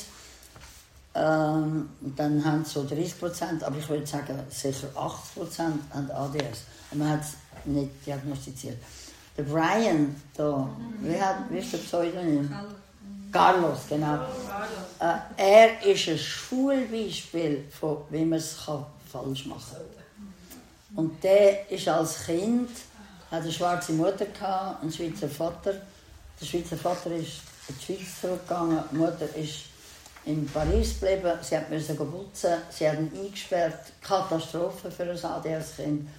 dann haben sie so 30%, aber ich würde sagen, sicher 80% haben ADS. Und man hat es nicht diagnostiziert. Der Brian, da, wie ist der Pseudonym? Carlos, genau. Er ist ein Schulbeispiel von, wie man es falsch machen kann. Und der ist als Kind, hat eine schwarze Mutter gehabt, einen Schweizer Vater. Der Schweizer Vater ist in die Schweiz zurückgegangen, die Mutter ist in Paris geblieben, sie musste putzen, sie hat ihn eingesperrt, Katastrophe für ein ADS-Kind.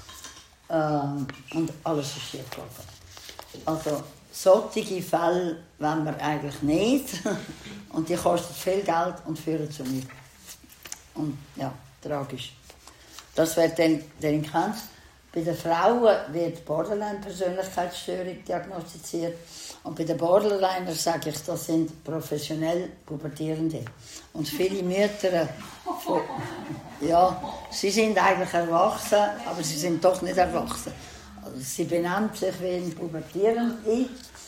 Und alles ist schief gegangen. Also, solche Fälle wollen wir eigentlich nicht. Und die kosten viel Geld und führen zu nichts. Und ja, tragisch. Das wäre dann Delinquenz. Bei den Frauen wird Borderline-Persönlichkeitsstörung diagnostiziert. Und bei den Borderliners sage ich, das sind professionell Pubertierende. Und viele Mütter, ja, sie sind eigentlich erwachsen, aber sie sind doch nicht erwachsen. Also sie benehmen sich wie ein Pubertierende.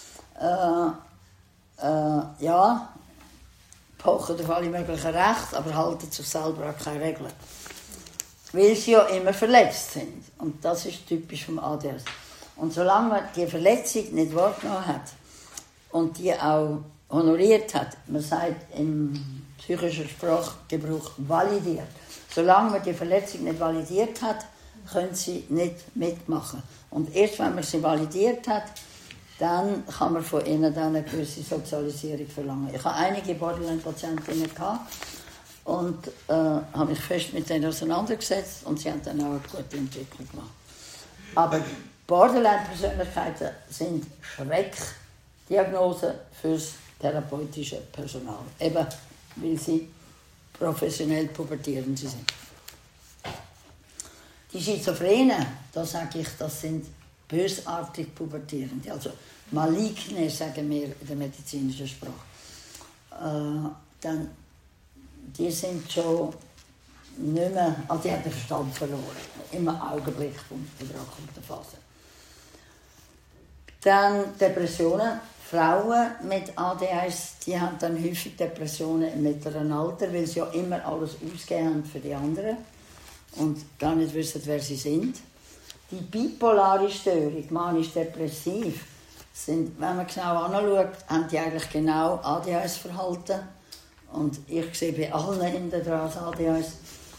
Ja, pochen auf alle möglichen Rechte, aber halten sich selber an keine Regeln. Weil sie ja immer verletzt sind. Und das ist typisch vom ADS. Und solange man die Verletzung nicht wahrgenommen hat und die auch honoriert hat, man sagt im psychischen Sprachgebrauch validiert, solange man die Verletzung nicht validiert hat, können sie nicht mitmachen. Und erst wenn man sie validiert hat, dann kann man von ihnen dann eine gewisse Sozialisierung verlangen. Ich habe einige Borderline-Patientinnen gehabt und habe mich fest mit denen auseinandergesetzt und sie haben dann auch eine gute Entwicklung gemacht. Aber Borderline-Persönlichkeiten sind Schreckdiagnosen fürs therapeutische Personal. Eben, weil sie professionell pubertierend sind. Die Schizophrenen, da sage ich, das sind bösartig pubertierende, also maligne, sagen wir in der medizinischen Sprache. Dann, die sind schon nicht mehr, also die haben den Verstand verloren, im Augenblick von der akuten Phase. Dann Depressionen. Frauen mit ADHS, die haben dann häufig Depressionen im mittleren Alter, weil sie ja immer alles ausgegeben haben für die anderen und gar nicht wissen, wer sie sind. Die bipolare Störung, manisch-depressiv, sind, wenn man genau anschaut, haben die eigentlich genau ADHS-Verhalten. Und ich sehe bei allen hinten dran ADHS.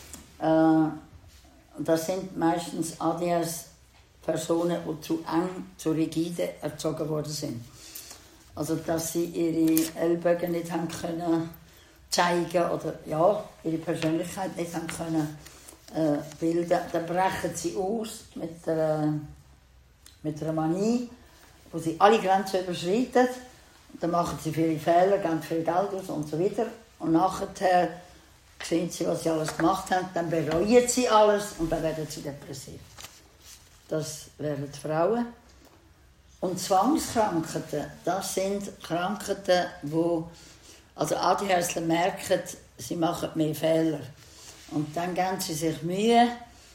Das sind meistens ADHS-Personen, die zu eng, zu rigide erzogen worden sind. Also, dass sie ihre Ellbogen nicht haben können zeigen oder ja, ihre Persönlichkeit nicht haben können bilden. Dann brechen sie aus mit einer Manie, wo sie alle Grenzen überschreiten. Und dann machen sie viele Fehler, geben viel Geld aus und so weiter. Und nachher sehen sie, was sie alles gemacht haben, dann bereuen sie alles und dann werden sie depressiv. Das wären die Frauen. Und Zwangskrankheiten, das sind Krankheiten, wo also ADHSler merken, sie machen mehr Fehler. Und dann geben sie sich Mühe,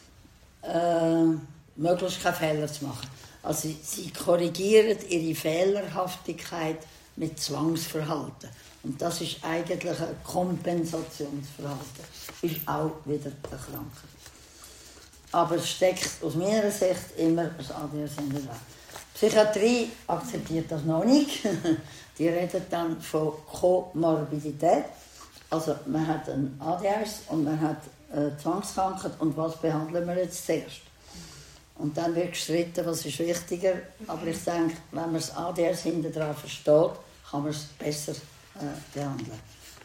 möglichst keine Fehler zu machen. Also sie korrigieren ihre Fehlerhaftigkeit mit Zwangsverhalten. Und das ist eigentlich ein Kompensationsverhalten. Ist auch wieder eine Krankheit. Aber es steckt aus meiner Sicht immer das ADHS hinten dran. Die Psychiatrie akzeptiert das noch nicht. Die reden dann von Komorbidität. Also man hat ein ADHS und man hat Zwangskrankheit und was behandeln wir jetzt zuerst? Und dann wird gestritten, was ist wichtiger. Aber ich denke, wenn man das ADHS hinten dran versteht, kann man es besser behandeln.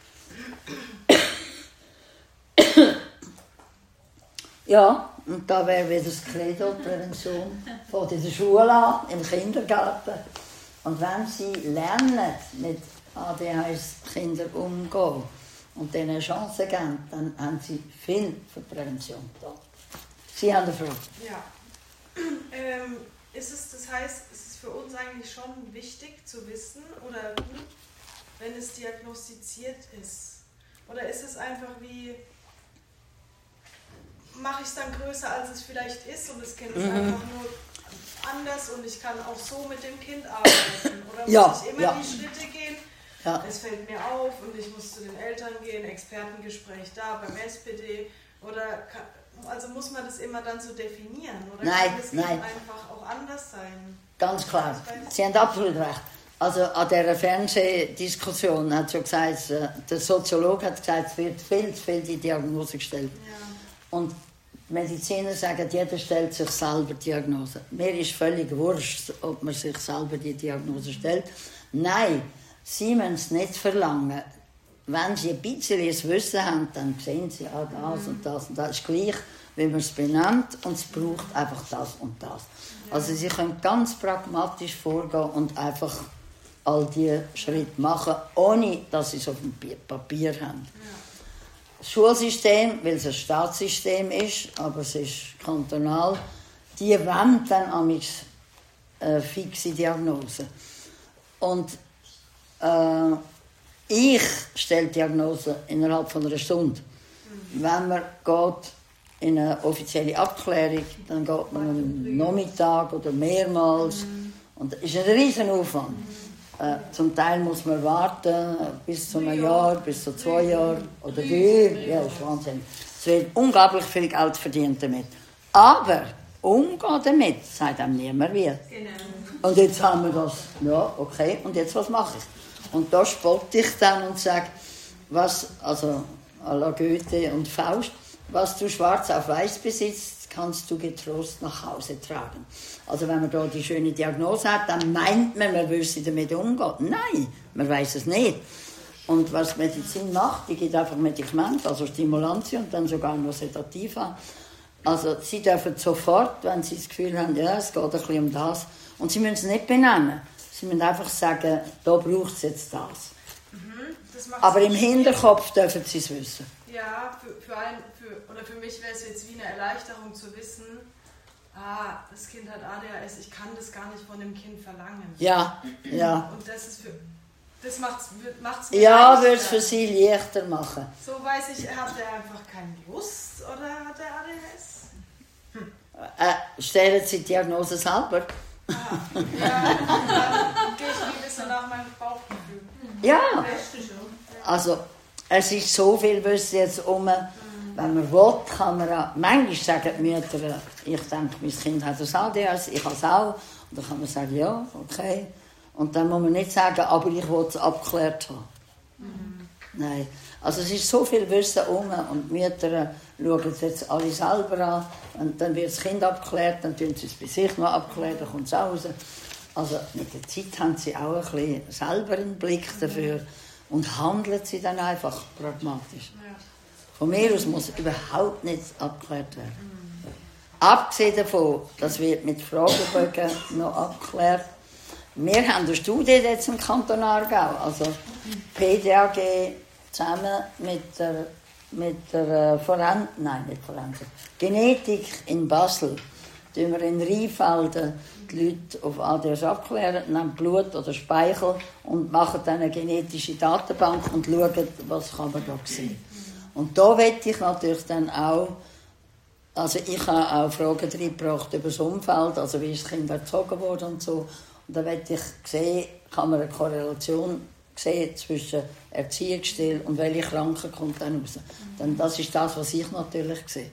Ja, und da wäre wieder das Credo, Prävention, von der Schule an, im Kindergarten. Und wenn sie lernen, mit ADHS-Kindern umzugehen und denen eine Chance geben, dann haben sie viel für Prävention da. Sie haben eine Frage. Ja. Das heißt, ist es für uns eigentlich schon wichtig zu wissen oder gut, wenn es diagnostiziert ist? Oder ist es einfach wie, mache ich es dann größer, als es vielleicht ist und das Kind ist einfach nur anders und ich kann auch so mit dem Kind arbeiten? Oder muss ich immer die Schritte gehen? Ja. Es fällt mir auf und ich muss zu den Eltern gehen, Expertengespräch da beim SPD. Oder also muss man das immer dann so definieren? Oder kann das Kind einfach auch anders sein? Ganz klar. Sie haben absolut recht. Also an dieser Fernsehdiskussion hat schon gesagt, der Soziologe hat gesagt, es wird viel zu viel die Diagnose gestellt. Ja. Und die Mediziner sagen, jeder stellt sich selber die Diagnose. Mir ist völlig wurscht, ob man sich selber die Diagnose stellt. Nein, sie müssen es nicht verlangen. Wenn sie ein bisschen das Wissen haben, dann sehen sie das und das und das. Das ist gleich, wie man es benennt und es braucht einfach das und das. Ja. Also sie können ganz pragmatisch vorgehen und einfach all diese Schritte machen, ohne dass sie es auf dem Papier haben. Ja. Das Schulsystem, weil es ein Staatssystem ist, aber es ist kantonal, die wollen dann amigs fixe Diagnosen. Und ich stelle die Diagnose innerhalb von einer Stunde. Wenn man geht in eine offizielle Abklärung, dann geht man am Nachmittag oder mehrmals. Und das ist ein riesen Aufwand. Zum Teil muss man warten bis zu einem Jahr, bis zu 2 Jahren oder 3. Ja, das ist Wahnsinn. Es wird unglaublich viel Geld verdient damit. Aber umgehen damit, sagt einem niemand wie. Genau. Und jetzt haben wir das, ja, okay, und jetzt was mache ich? Und da spotte ich dann und sage, was, also à la Goethe und Faust, was du schwarz auf weiß besitzt, kannst du getrost nach Hause tragen. Also wenn man da die schöne Diagnose hat, dann meint man wüsste damit umgehen. Nein, man weiß es nicht. Und was Medizin macht, die gibt einfach Medikamente, also Stimulantien und dann sogar noch Sedativa. Also sie dürfen sofort, wenn sie das Gefühl haben, ja, es geht ein bisschen um das, und sie müssen es nicht benennen. Sie müssen einfach sagen, da braucht es jetzt das. Aber im Hinterkopf dürfen sie es wissen. Ja, für mich wäre es jetzt wie eine Erleichterung zu wissen, das Kind hat ADHS, ich kann das gar nicht von dem Kind verlangen. Ja, ja. Und das macht's mir ja, würde es für sie leichter machen. So weiß ich, hat er einfach keine Lust oder hat er ADHS? Stellen Sie die Diagnose selber. Ja, dann gehe ich ein bisschen nach meinem Bauchgefühl. Ja, also es ist so viel Wissen jetzt wenn man will, kann man auch, manchmal sagen die Mütter, ich denke, mein Kind hat das ADHS, ich habe es auch. Und dann kann man sagen, ja, okay. Und dann muss man nicht sagen, aber ich will es abgeklärt haben. Nein, also es ist so viel Wissen und die Mütter schauen es jetzt alle selber an. Und dann wird das Kind abgeklärt, dann tun sie es bei sich noch abklären, dann kommt es raus. Also mit der Zeit haben sie auch ein bisschen selber einen Blick dafür und handeln sie dann einfach pragmatisch. Von mir aus muss überhaupt nichts abgeklärt werden. Abgesehen davon, das wird mit Fragebögen noch abgeklärt. Wir haben eine Studie jetzt im Kanton Aargau, also PDAG zusammen mit der Genetik in Basel. Tun wir in Rheinfelden die Leute auf ADHS abklären, nehmen Blut oder Speichel und machen dann eine genetische Datenbank und schauen, was kann man da sehen. Und da möchte ich natürlich dann auch, also ich habe auch Fragen reingebracht über das Umfeld, also wie ist das Kind erzogen worden und so. Und da möchte ich sehen, kann man eine Korrelation sehen zwischen Erziehungsstil und welche Krankheit kommt dann raus. Denn das ist das, was ich natürlich sehe.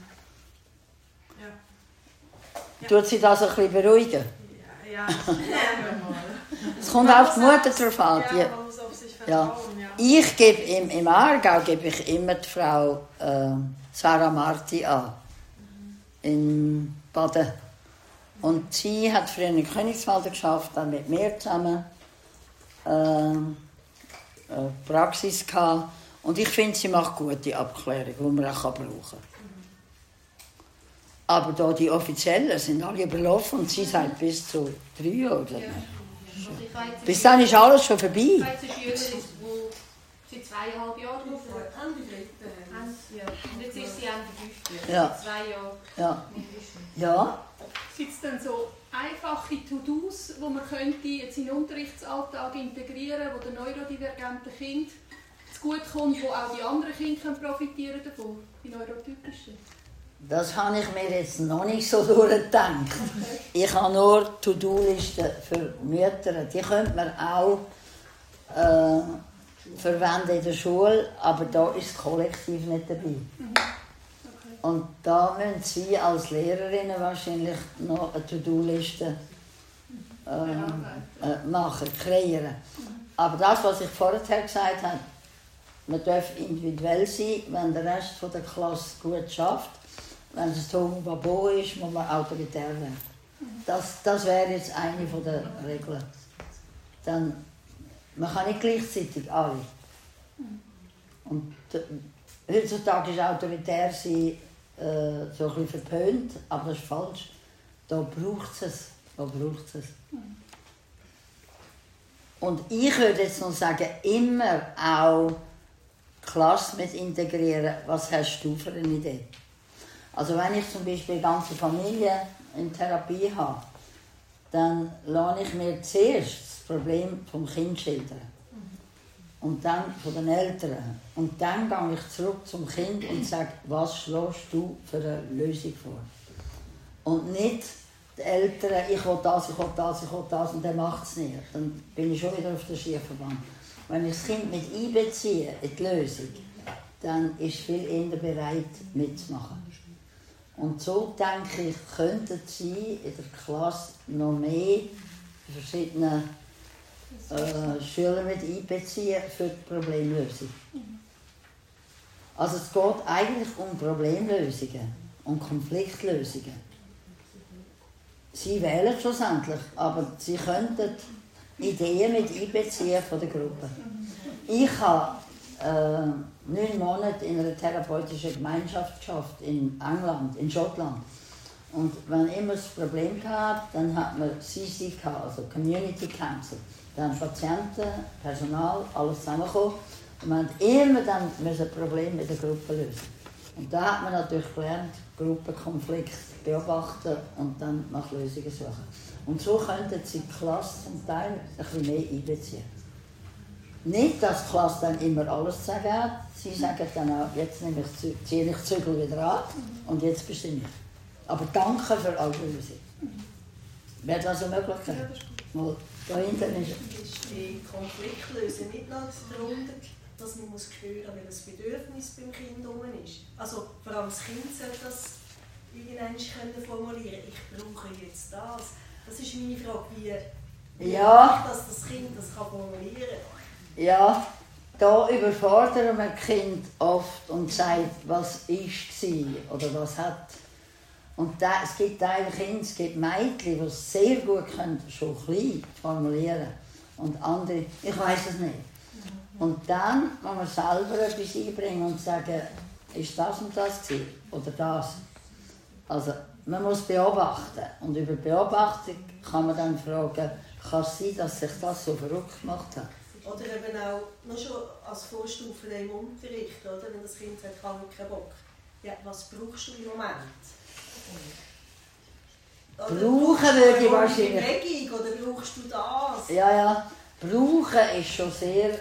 Tut sie das ein bisschen beruhigen? Ja. Es kommt auf die Mutter drauf an. Ja, man muss auf sich vertrauen. Ja. Ich gebe im Aargau gebe ich immer die Frau Sarah Marti an. In Baden. Und sie hat früher in Königswalde geschafft, dann mit mir zusammen Praxis gehabt. Und ich finde, sie macht gute Abklärung, die man auch brauchen kann. Aber da die Offiziellen sind alle überlaufen und sie sagt bis zu 3 Jahren. Ja. Bis dann ist alles schon vorbei. Ich habe eine Schülerin, die seit 2,5 Jahren drauf ist. Und jetzt ist sie Ende 5. Ja. 2 Jahre. Ja. Ja. Sind es dann so einfache To-Dos, die man könnte jetzt in den Unterrichtsalltag integrieren, wo den neurodivergenten Kind zugute kommt, wo auch die anderen Kinder profitieren davon, die neurotypischen? Das habe ich mir jetzt noch nicht so durchgedacht. Okay. Ich habe nur To-Do-Listen für Mütter. Die könnte man auch verwenden in der Schule, aber da ist das Kollektiv nicht dabei. Okay. Und da müssen Sie als Lehrerinnen wahrscheinlich noch eine To-Do-Liste machen, kreieren. Aber das, was ich vorher gesagt habe, man darf individuell sein, wenn der Rest der Klasse gut schafft. Wenn es ein Babo ist, muss man autoritär werden. Das wäre jetzt eine der Regeln. Dann, man kann nicht gleichzeitig alle. Und heutzutage ist autoritär sein so ein bisschen verpönt, aber das ist falsch. Da braucht es. Und ich würde jetzt noch sagen, immer auch Klasse mit integrieren. Was hast du für eine Idee? Also wenn ich zum Beispiel eine ganze Familie in Therapie habe, dann lasse ich mir zuerst das Problem vom Kind schildern. Und dann von den Eltern. Und dann gehe ich zurück zum Kind und sage, was schlägst du für eine Lösung vor? Und nicht die Eltern, ich will das und der macht es nicht. Dann bin ich schon wieder auf der schiefen Bahn. Wenn ich das Kind mit einbeziehe in die Lösung, dann ist viel eher bereit mitzumachen. Und so denke ich, könnten Sie in der Klasse noch mehr verschiedene Schüler mit einbeziehen für die Problemlösung. Also es geht eigentlich um Problemlösungen, um Konfliktlösungen. Sie wählen schlussendlich, aber Sie könnten Ideen mit einbeziehen von der Gruppe. Ich habe 9 Monate in einer therapeutischen Gemeinschaft geschafft in England, in Schottland. Und wenn immer das Problem gab, dann hat man CC gehabt, also Community Council. Dann Patienten, Personal, alles zusammengekommen. Und man hat immer dann ein Problem mit der Gruppe lösen. Und da hat man natürlich gelernt, Gruppenkonflikt beobachten und dann nach Lösungen suchen. Und so könnten Sie die Klasse zum Teil ein bisschen mehr einbeziehen. Nicht, dass die Klasse dann immer alles zu sagen hat. Sie sagen dann auch, jetzt ziehe ich die Zügel wieder an und jetzt bestimme ich. Aber danke für alle Lösungen. Wäre das eine Möglichkeit? Mal da hinten ist die Konfliktlösung nicht noch darunter, dass man muss spüren, welches Bedürfnis beim Kind ist. Also vor allem das Kind sollte das irgendwann formulieren. Ich brauche jetzt das. Das ist meine Frage, wie dass das Kind das formulieren kann. Ja, da überfordern wir das Kind oft und sagt, was war oder was hat. Und es gibt Kinder, es gibt Mädchen, die es sehr gut können, schon klein formulieren. Und andere, ich weiß es nicht. Und dann kann man selber etwas einbringen und sagen, ist das und das gewesen? Oder das? Also, man muss beobachten. Und über Beobachtung kann man dann fragen, kann es sein, dass sich das so verrückt gemacht hat? Oder eben auch noch schon als Vorstufe im Unterricht, oder? Wenn das Kind sagt, ich habe keinen Bock. Ja, was brauchst du im Moment? Brauchen würde ich wahrscheinlich. Bewegung, oder brauchst du das? Ja. Brauchen ist schon sehr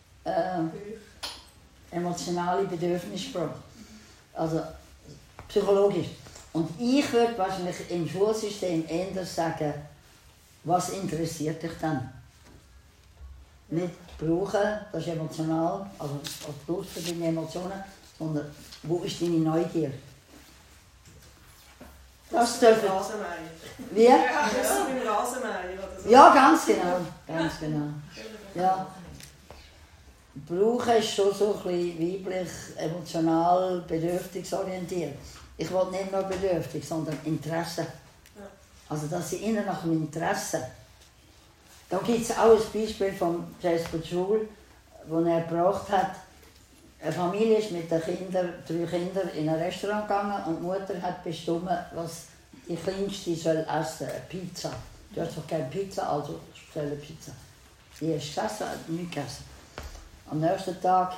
emotionale Bedürfnissprache. Also psychologisch. Und ich würde wahrscheinlich im Schulsystem eher sagen, was interessiert dich dann? Nicht brauchen, das ist emotional, also was brauchst du für deine Emotionen, sondern wo ist deine Neugier? Das dürfen. Wie? Ja, das ist beim Rasenmäher oder so. Ja, ganz genau. Ja. Brauchen ist schon so ein bisschen weiblich, emotional, bedürftigorientiert. Ich will nicht nur bedürftig, sondern Interesse. Also, dass sie innen nach dem Interesse. Da gibt es auch ein Beispiel von Jasper Joule, das er gebracht hat. Eine Familie ist mit den 3 Kindern in ein Restaurant gegangen und die Mutter hat bestimmt, was die Kleinste soll essen, eine Pizza. Du hast doch keine Pizza, also bestelle Pizza. Die hast gegessen, hat nicht gegessen. Am nächsten Tag,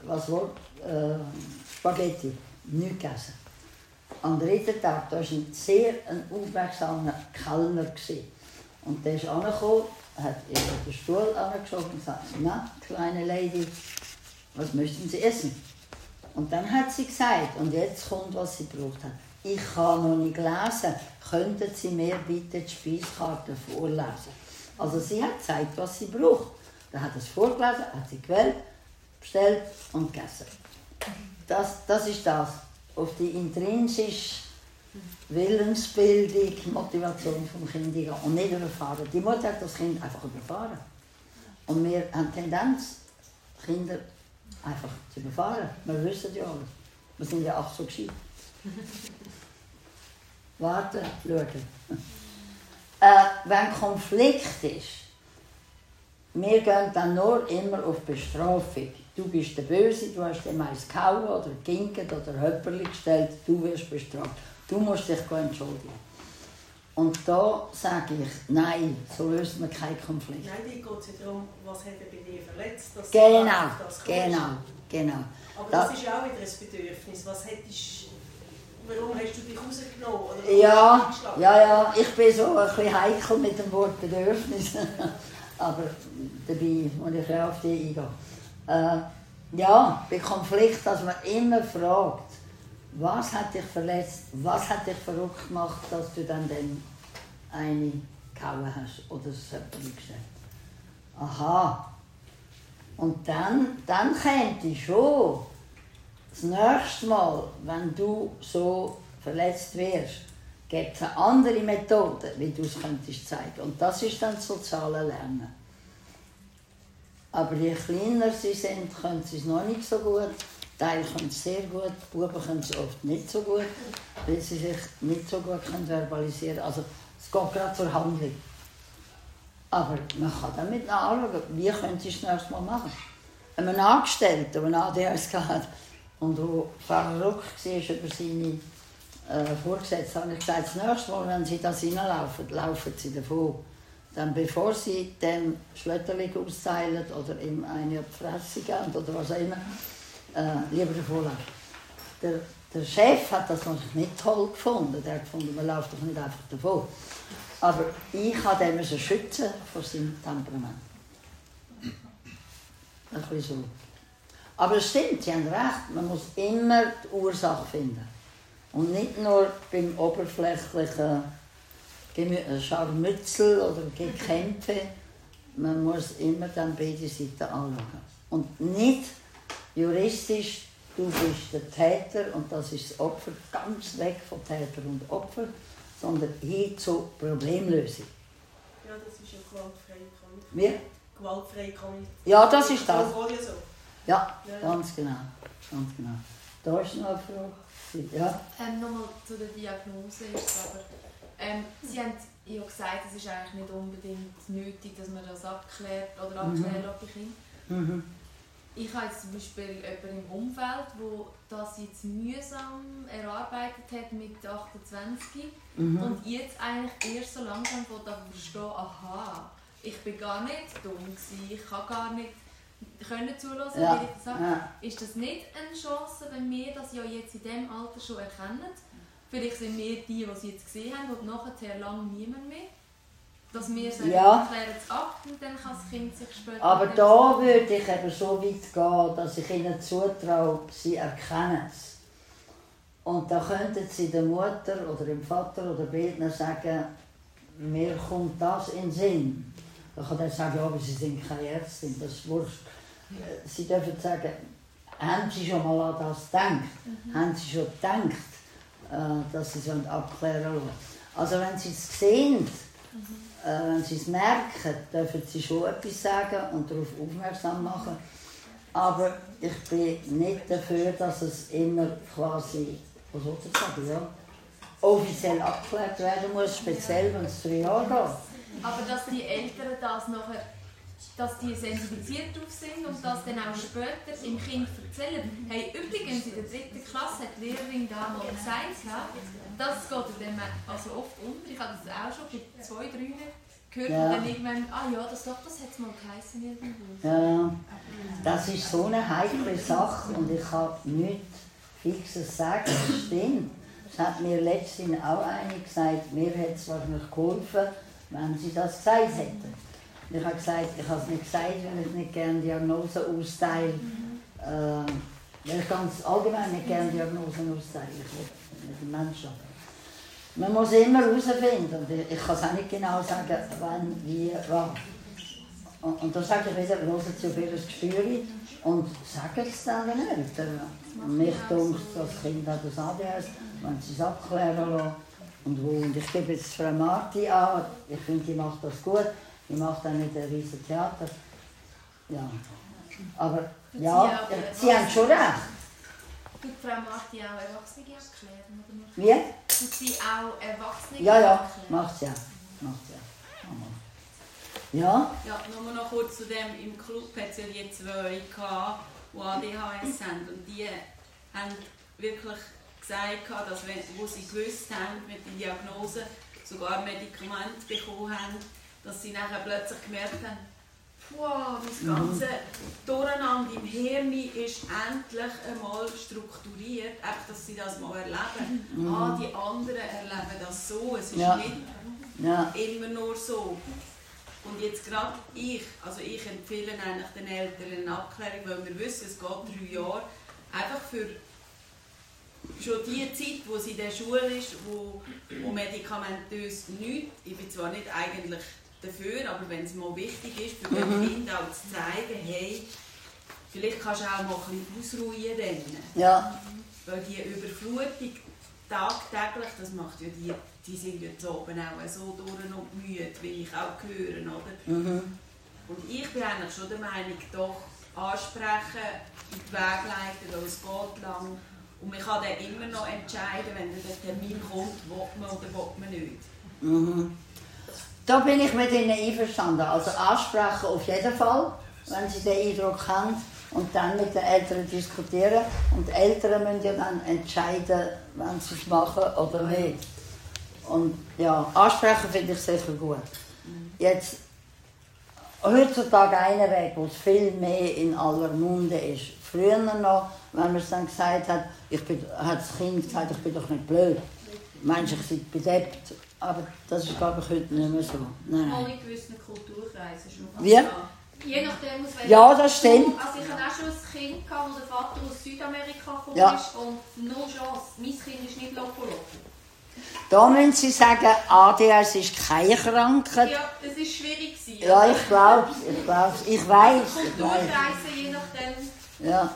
Spaghetti, nicht gegessen. Am 3. Tag, da war ein sehr aufmerksamer Kellner. Und der ist angekommen, hat ihr den Stuhl angeschoben und gesagt, na, kleine Lady, was möchten Sie essen? Und dann hat sie gesagt, und jetzt kommt, was sie gebraucht hat. Ich kann noch nicht lesen, könnten Sie mir bitte die Speiskarte vorlesen? Also sie hat gezeigt, was sie braucht. Dann hat es vorgelesen, hat sie gewählt, bestellt und gegessen. Das ist das. Auf die intrinsische Willensbildung, Motivation vom Kind gehen und nicht überfahren. Die Mutter hat das Kind einfach überfahren. Und wir haben die Tendenz, Kinder einfach zu überfahren. Wir wissen ja alles. Wir sind ja auch so gescheit. Warten, schauen. Wenn Konflikt ist, wir gehen dann nur immer auf Bestrafung. Du bist der Böse, du hast dem eins gehauen oder geginkt oder Höpperli gestellt, du wirst bestraft. Du musst dich entschuldigen. Und da sage ich, nein, so löst man keinen Konflikt. Nein, da geht es ja darum, was hat er bei dir verletzt, dass Genau. Aber das ist ja auch wieder ein Bedürfnis. Warum hast du dich rausgenommen? Oder ja, ich bin so ein bisschen heikel mit dem Wort Bedürfnis. Aber dabei muss ich ja auf die eingehen. Bei Konflikt, dass man immer fragt, was hat dich verletzt, was hat dich verrückt gemacht, dass du dann eine gehauen hast oder das Söppchen gestellt. Aha. Und dann könnte ich schon das nächste Mal, wenn du so verletzt wirst, gibt es eine andere Methode, wie du es könntest zeigen. Und das ist dann das soziale Lernen. Aber je kleiner sie sind, können sie es noch nicht so gut. Teile können es sehr gut, Buben können es oft nicht so gut, weil sie sich nicht so gut verbalisieren können. Also es geht gerade zur Handlung. Aber man kann damit anschauen, wie können sie es das nächste Mal machen. Wenn man Angestellten, der einen ADHS hat und der verrückt war über seine Vorgesetzten, habe ich gesagt, das nächste Mal, wenn sie das reinlaufen, laufen sie davon. Dann bevor sie dem Schlötterling austeilen oder ihm eine auf die Fresse geben oder was auch immer, lieber davon laufen. Der Chef hat das noch nicht toll gefunden. Der hat gefunden, man läuft doch nicht einfach davon. Aber ich musste den schützen vor seinem Temperament. Ein bisschen so. Aber es stimmt, Sie haben recht, man muss immer die Ursache finden. Und nicht nur beim oberflächlichen Scharmützel oder Gekämpfe. Man muss immer dann beide Seiten anschauen. Und nicht juristisch, du bist der Täter und das ist das Opfer, ganz weg von Täter und Opfer, sondern hin zur Problemlösung. Ja, das ist ja gewaltfrei. Wie? Gewaltfrei Kommunikation. Ja, das ist das. So. Ja, ganz genau. Da ist noch eine Frage. Ja. Nochmal zu der Diagnose ist es aber, Sie haben ja gesagt, es ist eigentlich nicht unbedingt nötig, dass man das abklärt oder abklärt bei Kindern. Ich habe jetzt zum Beispiel jemanden im Umfeld, der das jetzt mühsam erarbeitet hat mit 28 und jetzt eigentlich erst so langsam verstehen, aha, ich bin gar nicht dumm gewesen, ich kann gar nicht zuhören, wie ich das sage. Ja. Ist das nicht eine Chance, wenn wir das ja jetzt in diesem Alter schon erkennen? Vielleicht sind wir die es jetzt gesehen haben und nachher lange niemand mehr. Dass wir sagen, wir klären es ab und dann kann das Kind sich später... Aber da würde ich eben so weit gehen, dass ich ihnen zutraue, sie erkennen es. Und da könnten sie der Mutter oder dem Vater oder beiden sagen, mir kommt das in den Sinn. Dann kann er sagen, ja, aber sie sind keine Ärztin, das ist wurscht. Sie dürfen sagen, haben Sie schon mal an das gedacht? Haben Sie schon gedacht, dass Sie es abklären lassen? Also wenn Sie es sehen, wenn Sie es merken, dürfen Sie schon etwas sagen und darauf aufmerksam machen. Aber ich bin nicht dafür, dass es immer quasi, was soll ich sagen, ja, offiziell abgeklärt werden muss, speziell wenn es 3 Jahre geht. Aber dass die Eltern das nachher, dass die sensibilisiert darauf sind und das dann auch später im Kind erzählen. Hey, übrigens in der 3. Klasse hat die Lehrerin da mal gesagt, das geht dann also oft unter. Ich habe das auch schon bei 2, 3 gehört und dann irgendwann, das hat es mal geheißen irgendwo. Ja, das ist so eine heikle Sache und ich kann nichts Fixes sagen, das stimmt. Das hat mir letztens auch eine gesagt, mir hätte es wahrscheinlich geholfen, wenn sie das gesagt hätten. Ich habe gesagt, ich habe es nicht gesagt, weil ich nicht gerne Diagnosen austeile. Weil ich ganz allgemein nicht gerne Diagnosen austeile. Ich will mit dem Menschen. Man muss immer herausfinden. Ich kann es auch nicht genau sagen, wann, wie, was. Und da sage ich wieder, hören Sie auf Ihr Gespür und sagen es dann den Eltern. Und mich denkt, das Kind hat das ADHS, wenn sie es abklären lassen. Und ich gebe jetzt Frau Marti an, ich finde, die macht das gut. Die macht auch nicht ein riesen Theater. Ja. Aber ja, Sie haben schon recht. Tut Frau Marti auch Erwachsene abklären? Oder? Wie? Tut sie auch Erwachsene Ja, abklären? macht sie ja. Ja? Ja, nur noch kurz zu dem, im Club hat es ja die 2 gehabt, die ADHS haben. Und die haben wirklich gesagt, dass wo sie gewusst haben mit der Diagnose, sogar Medikamente bekommen haben, dass sie nachher plötzlich gemerkt haben, das ganze Durcheinander im Hirn ist endlich einmal strukturiert, einfach, dass sie das mal erleben. Die anderen erleben das so, es ist nicht immer nur so. Und jetzt gerade ich empfehle eigentlich den Eltern eine Abklärung, weil wir wissen, es geht 3 Jahre, einfach für schon die Zeit, wo sie in der Schule ist, wo medikamentös nichts, ich bin zwar nicht eigentlich dafür, aber wenn es mal wichtig ist, für das Kind auch zu zeigen, hey, vielleicht kannst du auch mal ein bisschen ausruhen dann. Ja. Weil die Überflutung tagtäglich, das macht ja die sind jetzt oben auch so durch und müde, wie ich auch höre, oder? Und ich bin eigentlich schon der Meinung, doch ansprechen, in die Wege leiten, weil es geht lang. Und man kann dann immer noch entscheiden, wenn der Termin kommt, will man oder will man nicht. Da bin ich mit Ihnen einverstanden. Also ansprechen auf jeden Fall, wenn Sie den Eindruck haben. Und dann mit den Eltern diskutieren. Und die Eltern müssen ja dann entscheiden, wenn sie es machen oder nicht. Und ja, ansprechen finde ich sicher gut. Jetzt, heutzutage ein Weg, wo es viel mehr in aller Munde ist. Früher noch, wenn man es dann gesagt hat, hat das Kind gesagt, ich bin doch nicht blöd. Meinst du, ich sei bedeppt? Aber das ist, glaube ich, heute nicht mehr so. Nein. Alle gewissen Kulturkreisen schon. Wie? Je nachdem, aus welchem Ja, das stimmt. Also ich hatte auch schon ein Kind, wo der Vater aus Südamerika gekommen ist und no chance, mein Kind ist nicht loco. Da müssen Sie sagen, ADHS ist keine Krankheit. Ja, das war schwierig. Ja, ich glaube es. Ich weiß. Kulturkreise, je nachdem.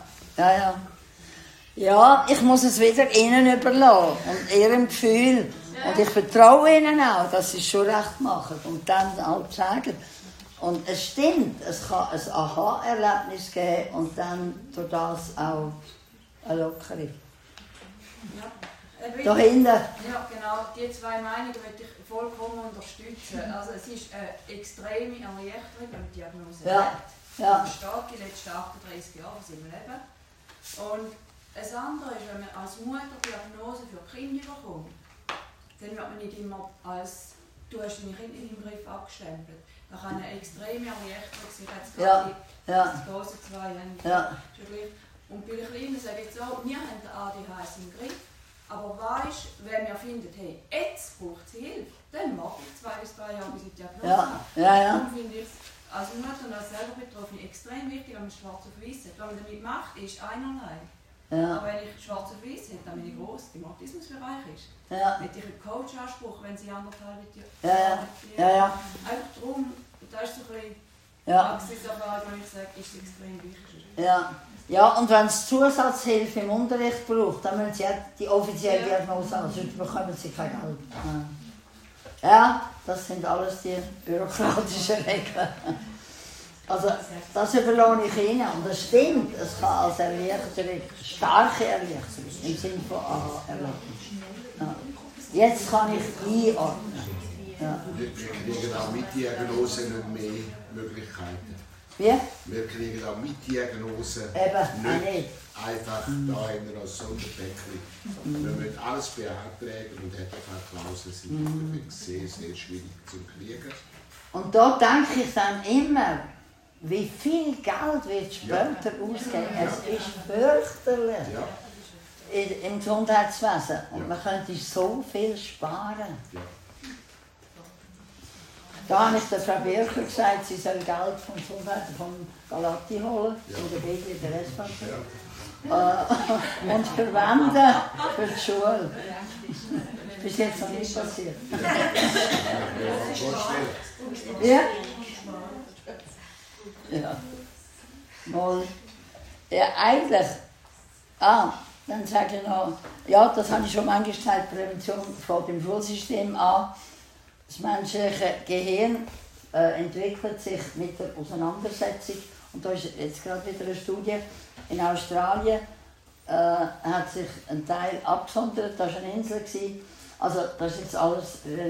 Ja, ich muss es wieder Ihnen überlassen und Ihrem Gefühl. Und ich vertraue Ihnen auch, dass Sie es schon recht machen und dann halt sagen. Und es stimmt, es kann ein Aha-Erlebnis geben und dann durch das auch eine Lockerung. Da hinten. Ja, genau. Die zwei Meinungen möchte ich vollkommen unterstützen. Also es ist eine extreme Erleichterung, wenn man die Diagnose hat. Ja. Man steht die letzten 38 Jahre von seinem Leben. Und das andere ist, wenn man als Mutter Diagnose für Kinder bekommt, dann wird man nicht immer als «du hast deine Kinder nicht im Griff» abgestempelt. Da kann eine extreme Erleichterung sein. Jetzt gerade die großen zwei haben. Und bei den Kleinen sage ich so, wir haben den ADHS im Griff. Aber weisst, wenn wir finden, hey, jetzt braucht sie Hilfe, dann mache ich 2 bis 3 Jahre, bis ich die Diagnose habe. Darum finde ich es als Mutter und als selber Betroffene extrem wichtig, wenn man schwarz auf weiß hat. Was man damit macht, ist einerlei. Aber wenn ich schwarz auf weiß habe, dann bin ich gross, im Autismusbereich ist. Hätte ich einen Coach-Anspruch, wenn sie 1,5 Jahre einfach darum, da ist so ein bisschen Praxiserfahrung, wenn ich sage, ist es extrem wichtig. Ja, und wenn es Zusatzhilfe im Unterricht braucht, dann müssen sie die offizielle Diagnose haben, sonst bekommen sie kein Geld. Ja, das sind alles die bürokratischen Regeln. Also, das überlasse ich Ihnen. Und das stimmt, es kann als Erleichterung, starke Erleichterung, im Sinne von erleichtern. Jetzt kann ich einordnen. Wir kriegen auch mit Diagnose nicht mehr Möglichkeiten. Wie? Wir kriegen auch mit Diagnose nicht einfach da als Sonderpäckchen. Wir müssen alles beantragen und Härtefallklauseln sind sehr, sehr schwierig zu kriegen. Und da denke ich dann immer, wie viel Geld wird später ausgeben. Es ist fürchterlich im Gesundheitswesen. Und man könnte so viel sparen. Da habe ich der Frau Bircher gesagt, sie soll Geld vom Gesundheit von Galati holen, von der BG der SVP, und verwenden für die Schule. Bis jetzt noch nicht passiert. Ja? Ja. Mal. Ja, eigentlich. Dann sage ich noch, ja, das habe ich schon manchmal gesagt, Prävention fängt im Schulsystem an. Das menschliche Gehirn entwickelt sich mit der Auseinandersetzung. Und da ist jetzt gerade wieder eine Studie. In Australien hat sich ein Teil abgesondert, das war eine Insel. Also das ist jetzt alles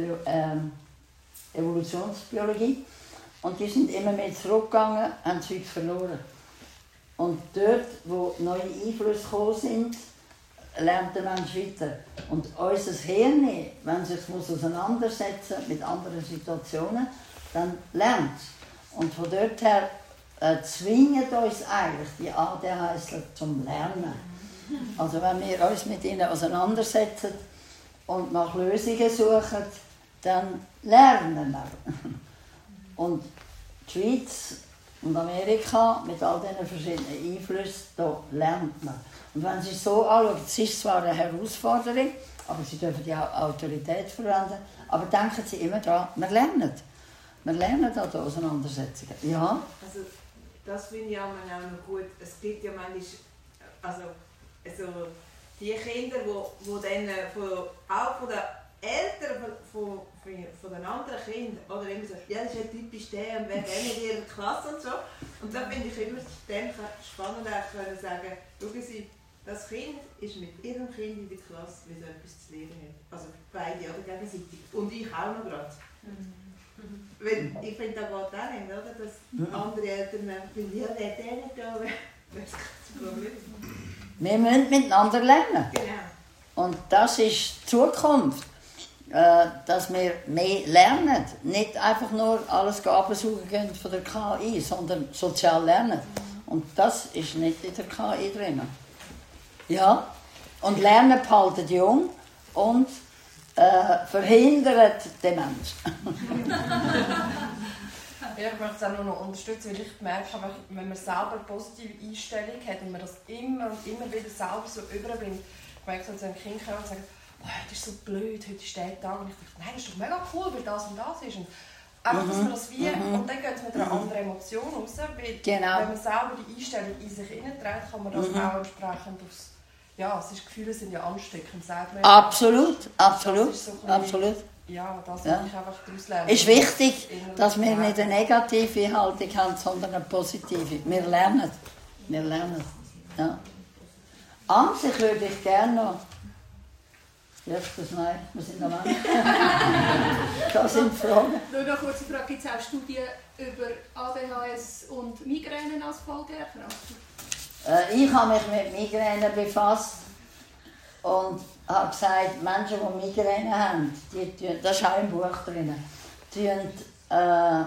Evolutionsbiologie. Und die sind immer mehr zurückgegangen, haben Zeug verloren. Und dort, wo neue Einflüsse gekommen sind, lernt der Mensch weiter. Und unser Hirn, wenn es sich auseinandersetzen muss mit anderen Situationen, dann lernt es. Und von dort her zwingen uns eigentlich die ADHSler zum Lernen. Also wenn wir uns mit ihnen auseinandersetzen und nach Lösungen suchen, dann lernen wir. Und die Schweiz und Amerika mit all diesen verschiedenen Einflüssen, da lernt man. Und wenn Sie es so anschauen, es ist zwar eine Herausforderung, aber Sie dürfen die Autorität verwenden, aber denken Sie immer daran, wir lernen. Wir lernen da die Auseinandersetzungen. Ja? Also, das finde ich auch noch gut. Es gibt ja manchmal, also die Kinder, die dann auch von den Eltern von den anderen Kindern, oder immer so, ja, das ist ja typisch der und wer in ihrer Klasse und so. Und da finde ich immer spannend, auch können sagen, schauen Sie, das Kind ist mit ihrem Kind in der Klasse, wie sie etwas zu lernen hat. Also beide oder gegenseitig. Und ich auch noch gerade. Weil ich finde, da geht auch nicht, oder? Dass andere Eltern finden, ja, wer der nicht da, das ist das Problem. Wir müssen miteinander lernen. Genau. Und das ist die Zukunft. Dass wir mehr lernen. Nicht einfach nur alles absuchen können von der KI, sondern sozial lernen. Und das ist nicht in der KI drin. Ja? Und Lernen behalten jung und verhindert Demenz. Ja, ich möchte es auch noch unterstützen, weil ich merke, wenn man selber eine positive Einstellung hat und man das immer und immer wieder selber so überbringt, ich merke, wenn ein Kind kommt und sagt, oh, heute ist so blöd, heute ist der Tag. Und ich dachte, nein, das ist doch mega cool, weil das und das ist. Und einfach, dass man das wie, und dann geht es mit einer anderen Emotion raus, weil wenn man selber die Einstellung in sich hineinträgt, kann man das auch entsprechend aufs, ja, es ist, Gefühle sind ja ansteckend, sagt man. Absolut, absolut, so absolut. Ja, das will ich einfach daraus lernen. Es ist wichtig, dass wir nicht eine negative Haltung haben, sondern eine positive. Wir lernen. Wir lernen. Ja. An sich würde ich gerne noch Erstes Nein, wir sind am Ende. Das sind Fragen. Nur noch kurz eine Frage, gibt es auch Studien über ADHS und Migräne als Folgeerkrankung? Ich habe mich mit Migräne befasst und habe gesagt, Menschen, die Migräne haben, das ist auch im Buch drin, tun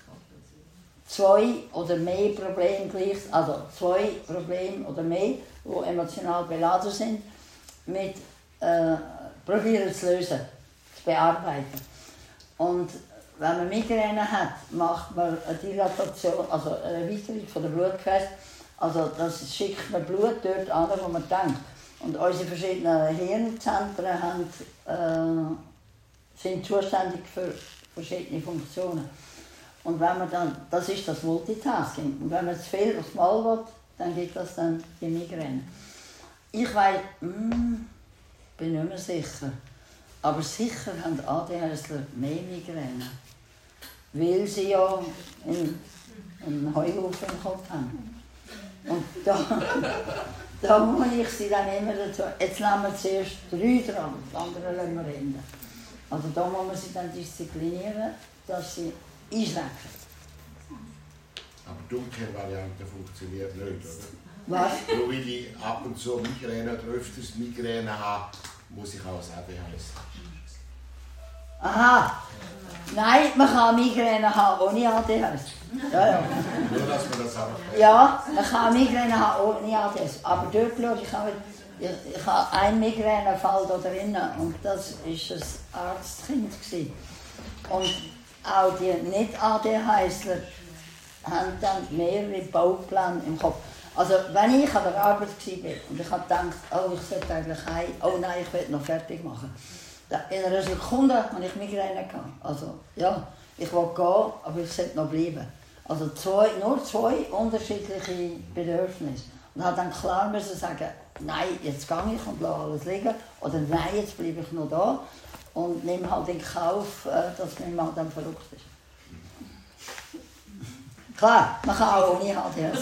2 oder mehr Probleme gleich, also 2 Probleme oder mehr, die emotional beladen sind, mit probieren zu lösen, zu bearbeiten. Und wenn man Migräne hat, macht man eine Dilatation, also eine Erweiterung von der Blutgefäße. Also das schickt man Blut dort an, wo man denkt. Und unsere verschiedenen Hirnzentren sind zuständig für verschiedene Funktionen. Und wenn man dann, das ist das Multitasking. Und wenn man zu viel aufs Mal will, dann gibt das dann die Migräne. Ich weiss, bin nicht mehr sicher. Aber sicher haben ADHSler mehr Migräne. Weil sie ja einen Heuhaufen im Kopf haben. Und da muss ich sie dann immer dazu. Jetzt lassen wir zuerst 3 dran, die anderen lassen wir hinten. Also da muss man sie dann disziplinieren, dass sie einschränken. Aber die Umkehrvariante funktioniert nicht, oder? Was? Nur weil ich ab und zu Migräne oder öfters Migräne habe, muss ich auch das ADHS. Aha! Nein, man kann Migräne haben ohne ADHS. Ja. Nur, dass man das auch... Ja, man kann Migräne haben ohne ADHS. Aber dort schaue ich auch, ich habe einen Migränefall da drinnen und das war ein Arztkind. Und auch die Nicht-ADHSler haben dann mehrere Baupläne im Kopf. Also wenn ich an der Arbeit war und ich habe gedacht, oh, ich sollte eigentlich heim, oh nein, ich will noch fertig machen. In einer Sekunde hatte ich Migräne. Also ja, ich wollte gehen, aber ich sollte noch bleiben. Also nur 2 unterschiedliche Bedürfnisse. Und habe dann klar müssen sagen, nein, jetzt gehe ich und lasse alles liegen. Oder nein, jetzt bleibe ich noch da. Und nehme halt in Kauf, dass mein Mann dann verrückt ist. Klar, man kann auch ohne ADHS.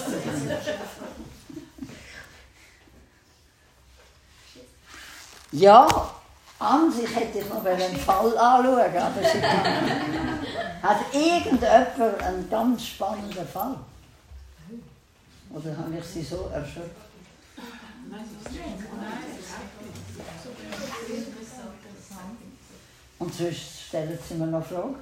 Ja, an sich hätte ich noch einen Fall anschauen, aber sie hat irgendjemand einen ganz spannenden Fall? Oder habe ich sie so erschöpft? Und sonst stellen Sie mir noch Fragen.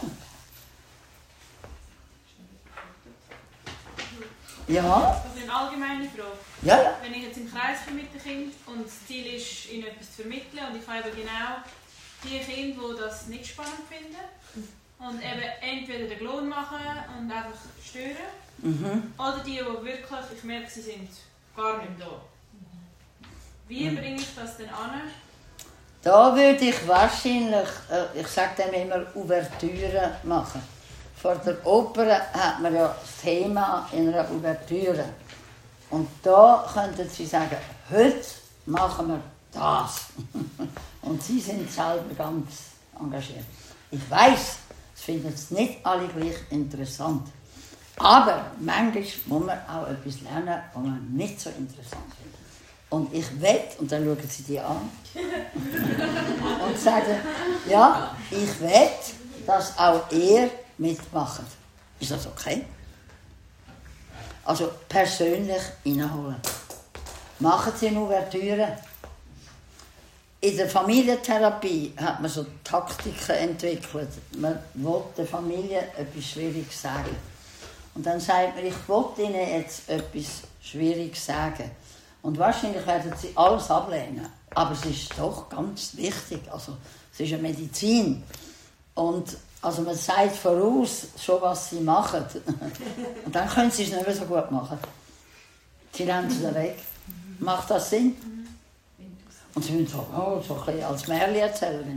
Ja? Das ist eine allgemeine Frage. Ja. Wenn ich jetzt im Kreis bin mit den Kindern und das Ziel ist, ihnen etwas zu vermitteln und ich habe genau die Kinder, die das nicht spannend finden und eben entweder den Klon machen und einfach stören oder die wirklich, ich merke, sie sind gar nicht da. Wie bringe ich das denn an? Da würde ich wahrscheinlich, ich sage dem immer, Ouvertüre machen. Vor der Oper hat man ja das Thema in einer Ouvertüre. Und da könnten Sie sagen, heute machen wir das. Und Sie sind selber ganz engagiert. Ich weiss, es finden es nicht alle gleich interessant. Aber manchmal muss man auch etwas lernen, was man nicht so interessant findet. Und ich wette, und dann schauen Sie die an und sagen, ja, ich wette, dass auch ihr mitmacht. Ist das okay? Also persönlich reinholen. Machen Sie eine Ouvertüre. In der Familientherapie hat man so Taktiken entwickelt. Man will der Familie etwas Schwieriges sagen. Und dann sagt man, ich will Ihnen jetzt etwas Schwieriges sagen. Und wahrscheinlich werden Sie alles ablehnen. Aber es ist doch ganz wichtig. Also, es ist eine Medizin. Und also man sagt voraus schon, was Sie machen. Und dann können Sie es nicht mehr so gut machen. Sie lernen es weg. Macht das Sinn? Und Sie müssen sagen, oh, so ein bisschen als Märchenerzählerin.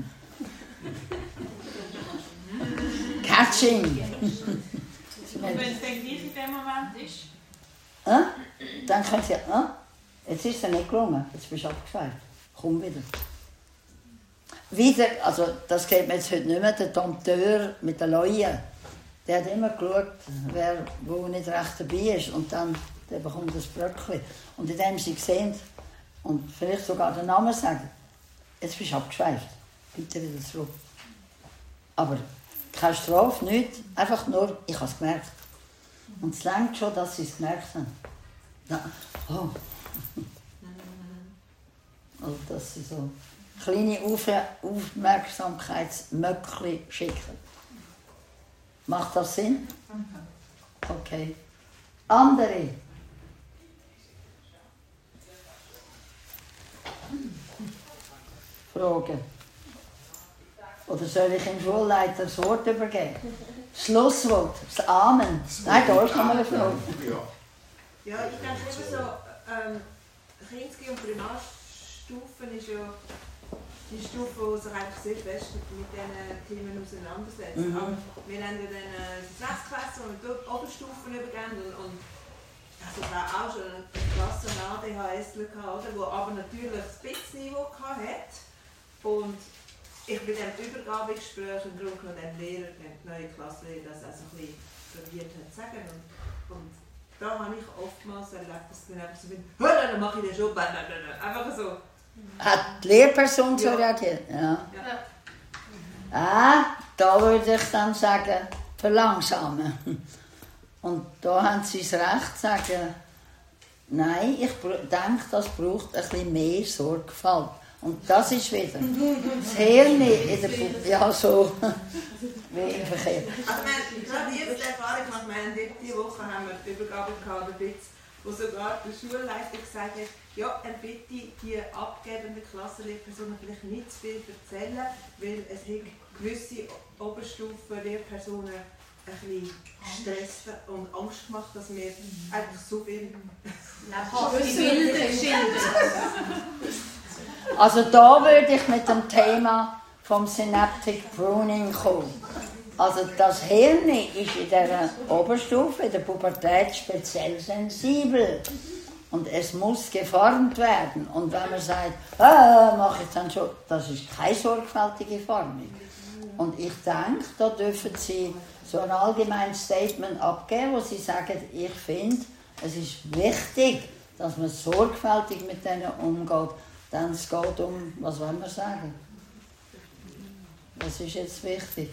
Catching. Und wenn es dann gleich in dem Moment ist? Dann können Sie, jetzt ist es nicht gelungen, jetzt bist du abgefeiert. Komm wieder. Wieder, also das geht mir jetzt heute nicht mehr, der Dompteur mit den Leuen. Der hat immer geschaut, wer wo nicht recht dabei ist. Und dann der bekommt das Bröckchen. Und indem sie sehen und vielleicht sogar den Namen sagen, Jetzt bist du abgeschweift. Bitte wieder zurück. Aber keine Strafe, nichts. Einfach nur, ich habe es gemerkt. Und es reicht schon, dass sie es gemerkt haben. Ja. Oh. Also, dass sie so kleine Aufmerksamkeitsmöckchen schicken. Macht das Sinn? Okay. Andere. Fragen. Oder soll ich dem Schulleiter das Wort übergeben? Schlusswort, das Amen. Nein, da ist noch mal eine Frage. Ja, ich denke eben so, Kindsgehen und Primarstufen ist ja die Stufe, die sich eigentlich sehr fest mit diesen Themen auseinandersetzt. Aber wir haben ja dann die 6. Klasse, wo wir die Oberstufen übergeben und also da auch schon eine Klasse ADHS hatte, die aber natürlich das Spitzenniveau hatte. Und ich bin dann die Übergabegespräche im Grunde genommen dem Lehrer, dem neuen Klassenlehrer, das also ein bisschen probiert hat zu sagen. Und da habe ich oftmals erlebt, dass ich dann einfach so bin, dann mache ich das schon, einfach so. Hat die Lehrperson so reagiert? Ja. Da würde ich dann sagen, verlangsamen. Und da haben sie das Recht zu sagen, nein, ich denke, das braucht ein bisschen mehr Sorgfalt. Und das ist wieder das Hirn in der ja so wie im Verkehr. Also gerade jetzt die Erfahrung gemacht, diese Woche haben wir die Übergabe gehabt, wo sogar der Schulleiter gesagt hat, ja, er bitte die abgebenden Klassenlehrpersonen vielleicht nicht zu viel erzählen, weil es gewisse Oberstufen-Lehrpersonen ein bisschen Stress und Angst gemacht, dass wir eigentlich so viel Also da würde ich mit dem Thema vom Synaptic Pruning kommen. Also das Hirn ist in der Oberstufe, in der Pubertät speziell sensibel. Und es muss geformt werden. Und wenn man sagt, mache ich dann schon, das ist keine sorgfältige Formung. Und ich denke, da dürfen Sie so ein allgemeines Statement abgeben, wo Sie sagen, ich finde, es ist wichtig, dass man sorgfältig mit denen umgeht. Denn es geht um, was wollen wir sagen? Was ist jetzt wichtig?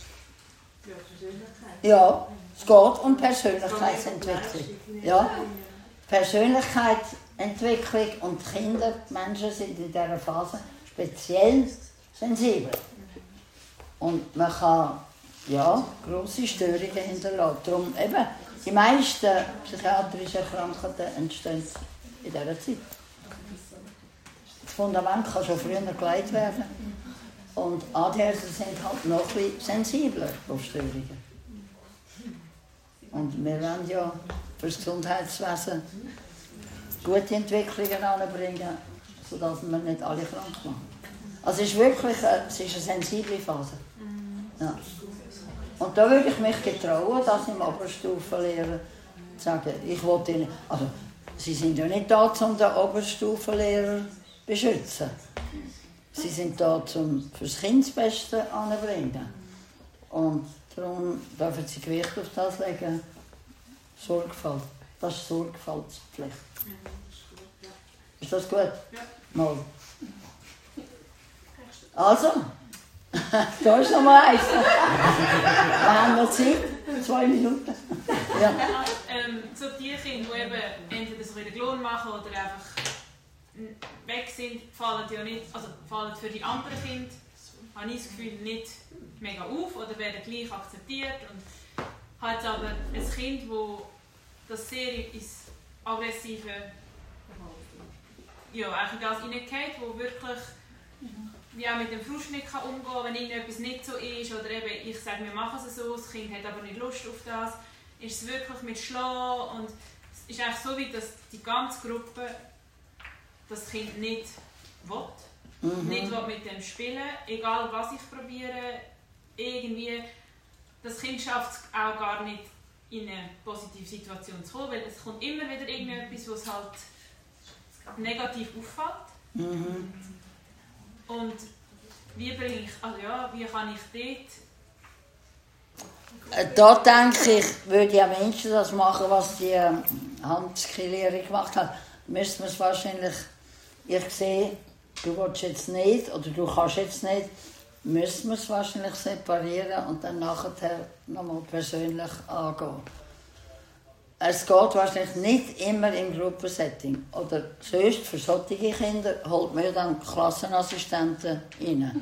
Ja, es geht um Persönlichkeitsentwicklung. Ja, Persönlichkeitsentwicklung und Kinder, die Menschen sind in dieser Phase speziell sensibel. Und man kann grosse Störungen hinterlassen. Darum eben, die meisten psychiatrischen Krankheiten entstehen in dieser Zeit. Das Fundament kann schon früher gelegt werden. Und ADHS sind halt noch ein bisschen sensibler auf Störungen. Und wir wollen ja für das Gesundheitswesen gute Entwicklungen anbringen, sodass wir nicht alle krank machen. Also es ist wirklich eine sensible Phase. Ja. Und da würde ich mich getrauen, das im Oberstufenlehrer zu sagen. Ich wollte Ihnen, also Sie sind ja nicht da, um den Oberstufenlehrer zu beschützen. Sie sind da, um für das Kind das Beste anzubringen. Und darum dürfen Sie Gewicht auf das legen. Sorgfalt. Das ist Sorgfaltspflicht. Ist das gut? Ja. Mal. Also, da ist noch mal eins. Wir haben noch Zeit. 2 Minuten. Ja. So die Kinder, die eben entweder so einen Lohn machen oder einfach weg sind, fallen ja nicht, also fallen für die anderen Kinder, habe ich das Gefühl, nicht mega auf oder werden gleich akzeptiert. Und halt aber ein Kind, das sehr ins aggressive, eigentlich das reingeht, wo wirklich auch mit dem Frust nicht umgehen kann, wenn irgendetwas nicht so ist oder eben ich sage, wir machen es so, das Kind hat aber nicht Lust auf das, ist es wirklich mit Schlagen und es ist eigentlich so, wie dass die ganze Gruppe das Kind nicht will, nicht will mit dem spielen, egal was ich probiere, irgendwie, das Kind schafft es auch gar nicht in eine positive Situation zu kommen, weil es kommt immer wieder irgendetwas, was halt negativ auffällt. Und wie kann ich dort... Da denke ich, würde ja Menschen das machen, was die Hans-Lehrerin gemacht hat. Müsste man es wahrscheinlich... Ich sehe du willst jetzt nicht oder du kannst jetzt nicht, müssen wir es wahrscheinlich separieren und dann nachher nochmal persönlich angehen. Es geht wahrscheinlich nicht immer im Gruppensetting. Oder sonst, für solche Kinder holt man dann Klassenassistenten rein.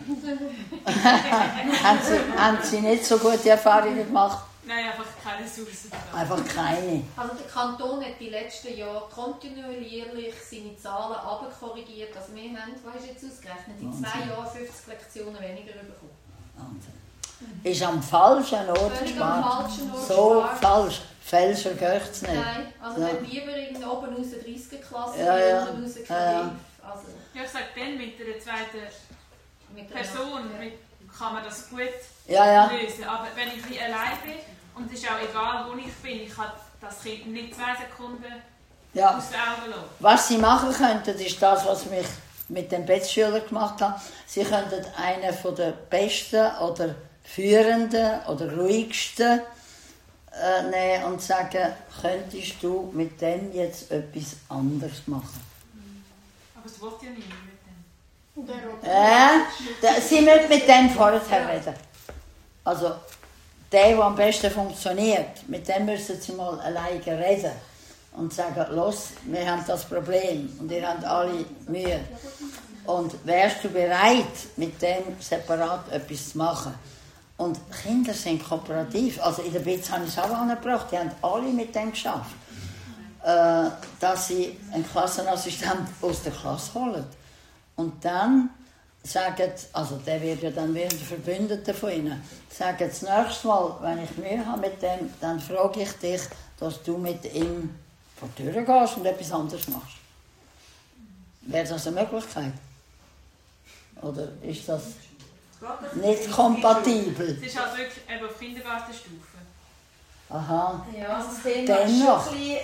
haben Sie nicht so gute Erfahrungen gemacht? Nein, einfach keine Ressourcen. Einfach keine. Also der Kanton hat die letzten Jahre kontinuierlich seine Zahlen runterkorrigiert. Also wir haben, was ist jetzt ausgerechnet, in 2 Jahren 50 Lektionen weniger bekommen. Wahnsinn. Ist am falschen Ort gespart. So falsch. Fälscher geht es nicht. Nein, also ja. Wenn lieber in oben aus der 30er-Klasse ja. unten raus Also. Ja, ich sage dann mit einer zweiten Person kann man das gut lösen. Aber wenn ich ein allein bin, und es ist auch egal, wo ich bin, ich kann das Kind nicht 2 Sekunden aus den Augen lassen. Was Sie machen könnten, ist das, was ich mit den Bettschülern gemacht habe. Sie könnten einen der besten oder führenden oder ruhigsten nehmen und sagen, könntest du mit dem jetzt etwas anderes machen? Aber das will ja nicht mit dem. Sie müssen mit dem vorher reden. Also, der am besten funktioniert, mit dem müssen Sie mal alleine reden. Und sagen, los, wir haben das Problem und ihr habt alle Mühe. Und wärst du bereit, mit dem separat etwas zu machen? Und Kinder sind kooperativ. Also in der BITS habe ich es auch angebracht. Die haben alle mit dem geschafft. Dass sie einen Klassenassistent aus der Klasse holen. Und dann sagen, also der wird ja dann wieder der Verbündete von ihnen, sagen das nächste Mal, wenn ich Mühe habe mit dem, dann frage ich dich, dass du mit ihm vor die Tür gehst und etwas anderes machst. Wäre das eine Möglichkeit? Oder ist das nicht kompatibel? Es ist halt wirklich eben auf Kindergartenstufe. Aha. Ja, das Thema ist schon ein bisschen,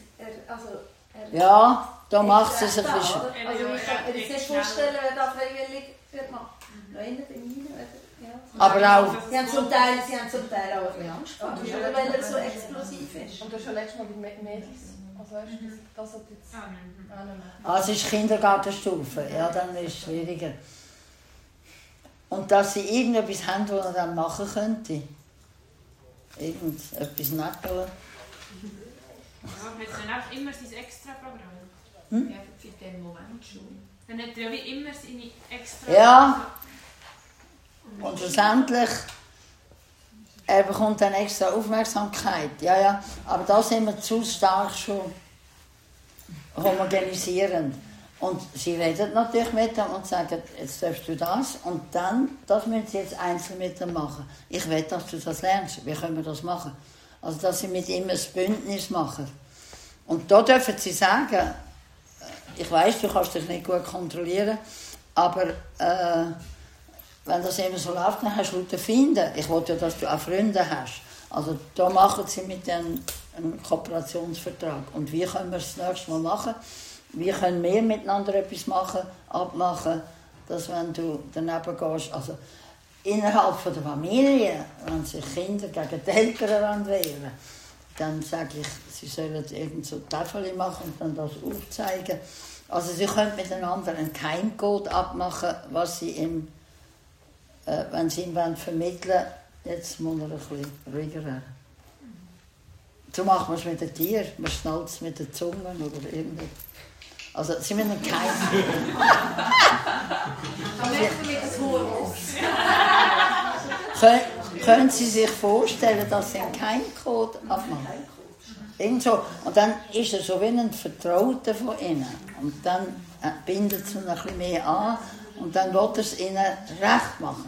ja, da macht es ein bisschen. Also ich kann mir jetzt nicht vorstellen, wer da freiwillig macht. Aber auch... Sie haben zum Teil auch ein bisschen Angst, weil er so explosiv ist. Und du schon letztes Mal mit Mädels. Also weißt du, das hat jetzt auch nicht mehr. Es ist Kindergartenstufe, ja, dann ist es schwieriger. Und dass sie irgendetwas haben, was er dann machen könnte. Irgendetwas näckeln. Ja, hat er dann auch immer sein Extra-Programm? Ja, für den Moment schon. Dann hat er ja wie immer seine extra... Ja. Und schlussendlich, er bekommt dann extra Aufmerksamkeit. Ja, ja. Aber da sind wir zu stark schon homogenisierend. Und sie reden natürlich mit ihm und sagen, jetzt darfst du das. Und dann, das müssen sie jetzt einzeln mit ihm machen. Ich will, dass du das lernst. Wie können wir das machen? Also, dass sie mit ihm ein Bündnis machen. Und da dürfen sie sagen, ich weiss, du kannst dich nicht gut kontrollieren, aber wenn das immer so läuft, dann hast du Leute Feinde. Ich will ja, dass du auch Freunde hast. Also da machen sie mit dem einen Kooperationsvertrag. Und wie können wir es das nächste Mal machen? Wie können wir miteinander etwas machen, abmachen, dass wenn du daneben gehst, also innerhalb der Familie, wenn sich Kinder gegen die Eltern wehren, dann sage ich, sie sollen irgend so Tafeln machen und dann das aufzeigen. Also sie können miteinander einen Keimcode abmachen, was sie ihm, wenn sie ihm vermitteln wollen, jetzt muss er ein bisschen ruhiger werden. So macht man es mit den Tieren, man schnallt es mit den Zungen oder irgendwas. Also sie müssen einen Keim... Dann merken wir das Horror. Können Sie sich vorstellen, dass Sie einen Keimcode abmachen? Irgendso. Und dann ist er so wie ein Vertrauter von Ihnen. Und dann bindet es ihn ein bisschen mehr an und dann will er es Ihnen recht machen.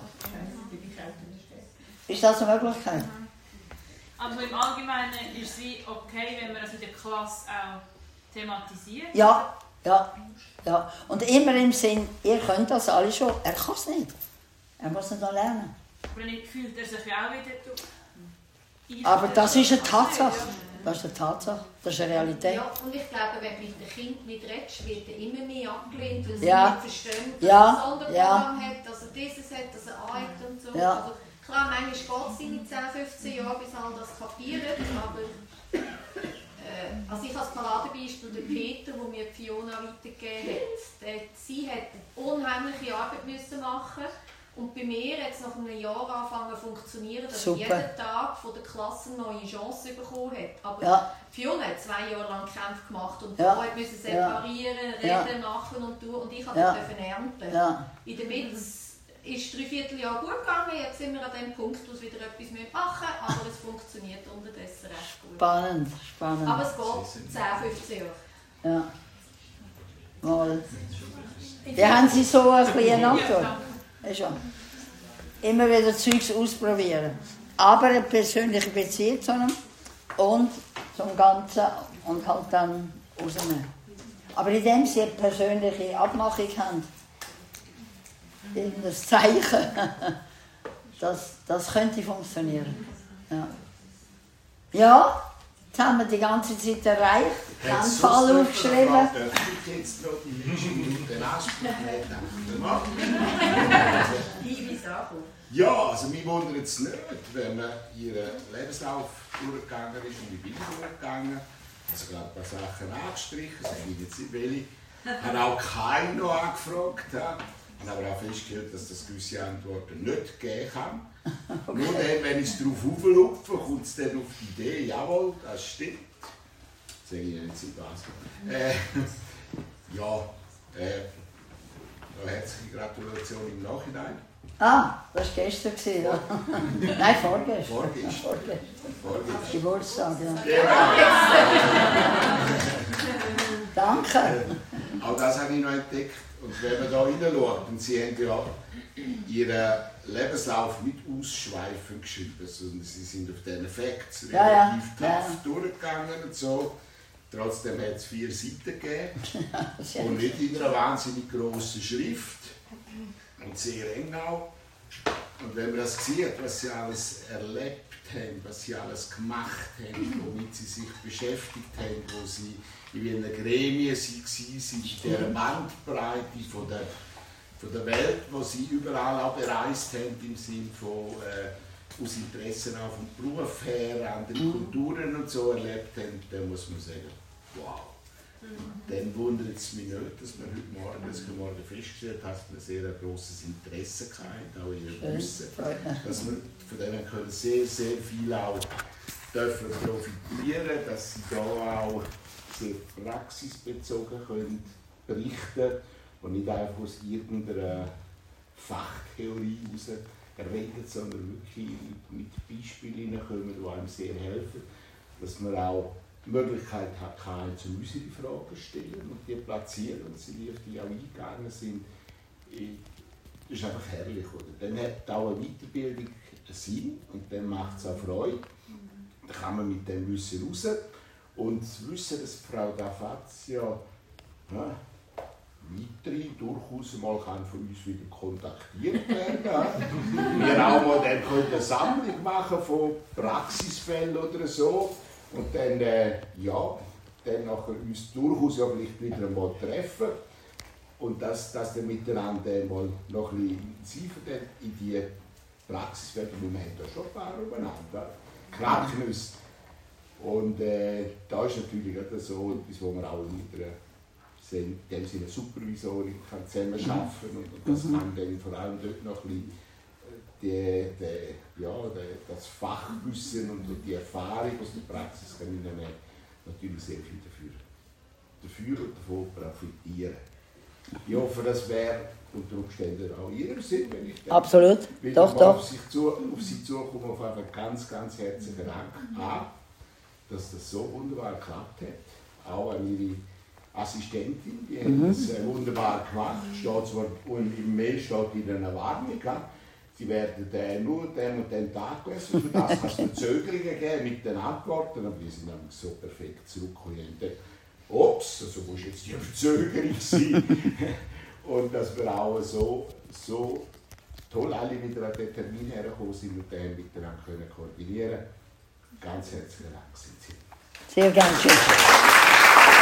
Ist das eine Möglichkeit? Also im Allgemeinen ist es okay, wenn man das in der Klasse auch thematisiert? Ja. Und immer im Sinn, ihr könnt das alle schon, er kann es nicht. Er muss es noch lernen. Aber dann fühlt er sich ja auch wieder... Aber das ist eine Tatsache. Das ist eine Tatsache. Das ist eine Realität. Ja, und ich glaube, wenn du mit dem Kind nicht redest, wird er immer mehr abgelehnt, weil sie nicht verstehen, dass er ein Sonderprogramm hat, dass er dieses hat, dass er aneigt und so. Ja. Also, klar, manchmal geht es seine 10, 15 Jahre, bis er das kapiert, aber also ich als Paradebeispiel der Peter, der mir Fiona weitergegeben hat. Sie hat unheimliche Arbeit müssen machen und bei mir jetzt nach einem Jahr angefangen zu funktionieren, dass sie jeden Tag von der Klasse eine neue Chance bekommen hat. Aber Fiona hat 2 Jahre lang Kämpfe gemacht und musste separieren, reden, machen und tun und ich durfte ernten. Ja. In der Mitte ist 3/4 Jahr gut gegangen, jetzt sind wir an dem Punkt, wo wir wieder etwas machen müssen, aber es funktioniert unterdessen recht gut. Spannend. Aber es geht 10, 15 Jahre. Ja. Mal. Wie haben Sie so ein bisschen eine Antwort? Ja, schon. Immer wieder Zeugs ausprobieren. Aber eine persönliche Beziehung zu einem und zum Ganzen und halt dann rausnehmen. Aber indem Sie eine persönliche Abmachung haben, irgendein Zeichen, das könnte funktionieren. Ja, jetzt haben wir die ganze Zeit erreicht. Ganz Fall aufgeschrieben. Ich jetzt noch die letzten Minuten Anspruch nehmen. Ja, also mich wundert es nicht, wenn man ihren Lebenslauf durchgegangen ist und ich bin durchgegangen. Also gerade ein paar Sachen angestrichen, also ich bin jetzt nicht welche. Ich habe auch keinen noch angefragt. Ich habe aber auch festgestellt, dass das gewisse Antworten nicht geben kann. Okay. Nur dann, wenn ich es darauf auflupfe, kommt es dann auf die Idee, jawohl, das stimmt. Das sage ich nicht so was. Herzliche Gratulation im Nachhinein. Das war gestern. Ja. Nein, vorgestern. Geburtstag, Danke. Auch das habe ich noch entdeckt. Und wenn man da hineinschaut, und Sie haben ja Ihren Lebenslauf nicht ausschweifend geschrieben, sondern Sie sind auf diesen Facts relativ tough durchgegangen und so. Trotzdem hat es 4 Seiten gegeben und nicht in einer wahnsinnig grossen Schrift und sehr eng auch. Und wenn man das sieht, was Sie alles erlebt haben, was Sie alles gemacht haben, womit Sie sich beschäftigt haben, wo Sie in einer Gremie waren, in dieser Bandbreite von der Welt, wo Sie überall auch bereist haben, im Sinne von aus Interessen auch vom Beruf her, andere Kulturen und so erlebt haben, dann muss man sagen, wow. Dann wundert es mich nicht, dass man heute Morgen festgestellt hat, dass man ein sehr grosses Interesse hatte, auch in Ihrem Wissen, dass man von denen können sehr, sehr viel auch dürfen profitieren, dass Sie da auch sehr praxisbezogen können berichten und nicht einfach aus irgendeiner Fachtheorie heraus reden, sondern wirklich mit Beispielen kommen, die einem sehr helfen, dass man auch die Möglichkeit hat, zu unsere Fragen stellen und die platzieren und sie auf die auch eingegangen sind. Das ist einfach herrlich. Oder? Dann hat auch eine Weiterbildung einen Sinn und dann macht es auch Freude. Dann kann man mit dem Wissen raus. Und das Wissen, dass Frau D'Afazia weiterhin durchaus mal von uns wieder kontaktiert werden. Wir auch mal dann eine Sammlung machen von Praxisfällen oder so. Und dann, dann nachher uns durchaus ja vielleicht wieder einmal treffen. Und dass dann miteinander mal noch ein bisschen tiefer in die Praxisfälle, wir haben da schon ein paar umeinander, knacken müssen. Und da ist natürlich so etwas, wo man auch mit in dem Sinne Supervisorin kann zusammenarbeiten kann. Und das kann dann vor allem dort noch ein bisschen das Fachwissen und die Erfahrung aus der Praxis kann ich dann natürlich sehr viel dafür und davon profitieren. Ich hoffe, das wäre unter Umständen auch Ihrem Sinn, wenn ich absolut. Doch. Auf Sie zukomme, auf einen ganz, ganz herzlichen Dank dass das so wunderbar geklappt hat. Auch an Ihre Assistentin, die hat das wunderbar gemacht. Steht zwar im Mail steht Ihnen eine Warnung. Sie werden nur den und den Tag lesen. Für das hast du Verzögerungen gegeben mit den Antworten, aber die sind dann so perfekt zurückgekommen. Ups, also muss jetzt die Verzögerung sein. Und dass wir auch so toll alle wieder an den Termin hergekommen sind und den miteinander koordinieren können. Ganz herzlichen Dank sind Sie. Sehr gerne.